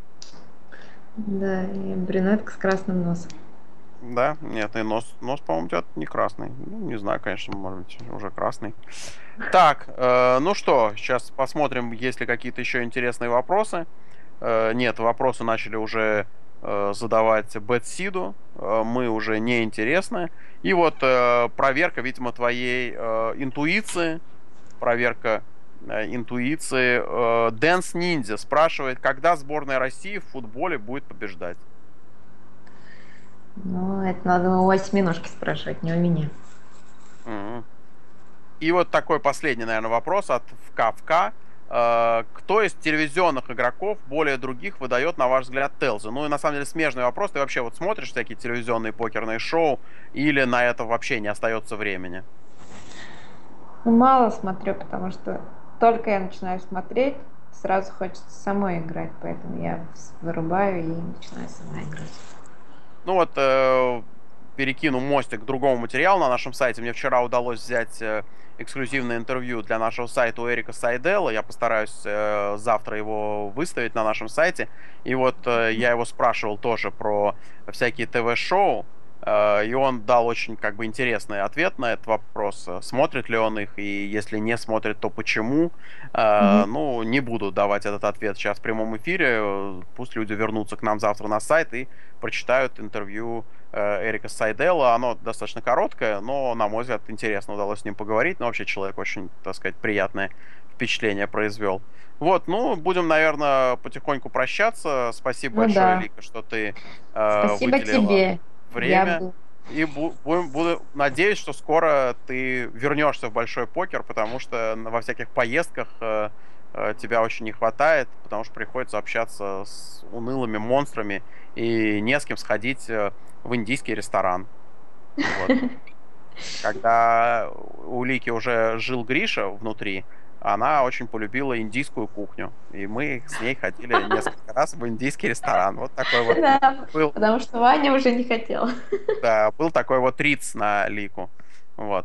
Да, и брюнетка с красным носом. Да? Нет, и нос, нос, по-моему, у тебя не красный. Ну, не знаю, конечно, может быть, уже красный. Так, э, ну что, сейчас посмотрим, есть ли какие-то еще интересные вопросы. Э, нет, вопросы начали уже э, задавать Бэтсиду. Э, мы уже не интересны. И вот э, проверка, видимо, твоей э, интуиции. Проверка э, интуиции. Э, Дэнс Ниндзя спрашивает, когда сборная России в футболе будет побеждать? Ну, это надо у осьминожки спрашивать, не у меня. Мгм. И вот такой последний, наверное, вопрос от ФК-ФК. Э, Кто из телевизионных игроков более других выдает, на ваш взгляд, Телзы? Ну и на самом деле смежный вопрос. Ты вообще вот смотришь всякие телевизионные покерные шоу или на это вообще не остается времени? Ну, мало смотрю, потому что только я начинаю смотреть, сразу хочется самой играть, поэтому я вырубаю и начинаю сама играть. Ну вот, э, перекину мостик к другому материалу на нашем сайте. Мне вчера удалось взять э, эксклюзивное интервью для нашего сайта у Эрика Сайдела. Я постараюсь э, завтра его выставить на нашем сайте. И вот э, я его спрашивал тоже про всякие ТВ-шоу. э, И он дал очень как бы интересный ответ на этот вопрос. э, Смотрит ли он их, и если не смотрит, то почему? Э, Мгм. Ну, не буду давать этот ответ сейчас в прямом эфире. Э, Пусть люди вернутся к нам завтра на сайт и прочитают интервью э, Эрика Сайдела. Оно достаточно короткое, но, на мой взгляд, интересно удалось с ним поговорить. Но вообще человек очень, так сказать, приятное впечатление произвел. Вот, ну, будем, наверное, потихоньку прощаться. Спасибо Ну большое, да. Лика, что ты э, Спасибо выделила тебе. Я время. буду. И бу- будем, буду надеюсь, что скоро ты вернешься в большой покер, потому что на- во всяких поездках э, э, тебя очень не хватает, потому что приходится общаться с унылыми монстрами и не с кем сходить э, в индийский ресторан. Вот. Когда у Лики уже жил Гриша внутри, она очень полюбила индийскую кухню. И мы с ней ходили несколько раз в индийский ресторан. Вот такой вот Да, был, потому что Ваня уже не хотел. да, был такой вот риц на Лику. Вот.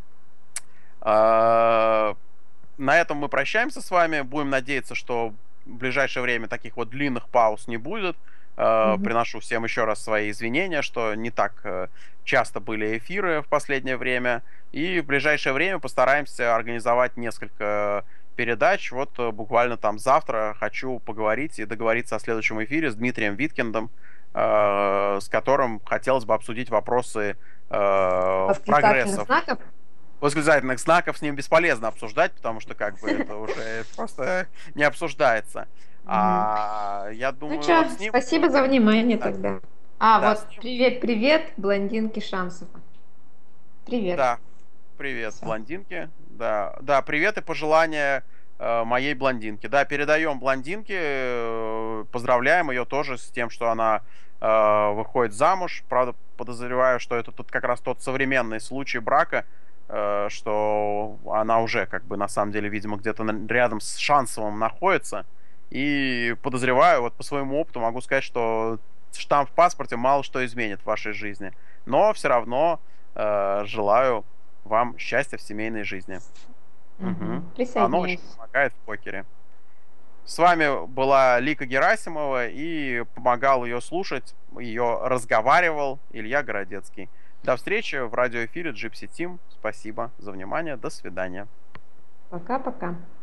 А, На этом мы прощаемся с вами. Будем надеяться, что в ближайшее время таких вот длинных пауз не будет. Э, Мгм. Приношу всем еще раз свои извинения, что не так э, часто были эфиры в последнее время. И в ближайшее время постараемся организовать несколько передач. Вот э, буквально там завтра хочу поговорить и договориться о следующем эфире с Дмитрием Виткиндом, э, с которым хотелось бы обсудить вопросы э, Восклицательных прогресса. знаков? Восклицательных знаков с ним бесполезно обсуждать, потому что как бы это уже просто не обсуждается. Мгм. А я Ну думаю, что, вот с ним, спасибо за внимание да, тогда. А, да, вот, с ним, привет, привет, блондинки Шансова. Привет. да, привет, Все. блондинке, да, да, привет и пожелания э, моей блондинке. Да, передаем блондинке, э, поздравляем ее тоже с тем, что она э, выходит замуж. Правда, подозреваю, что это тут как раз тот современный случай брака, э, что она уже как бы на самом деле, видимо, где-то на- рядом с Шансовым находится. И подозреваю, вот по своему опыту могу сказать, что штамп в паспорте мало что изменит в вашей жизни. Но все равно э, желаю вам счастья в семейной жизни. Мгм. Мгм. Оно очень Присоединяюсь. помогает в покере. С вами была Лика Герасимова, и помогал ее слушать, ее разговаривал Илья Городецкий. До встречи в радиоэфире Gypsy Team. Спасибо за внимание. До свидания. Пока-пока.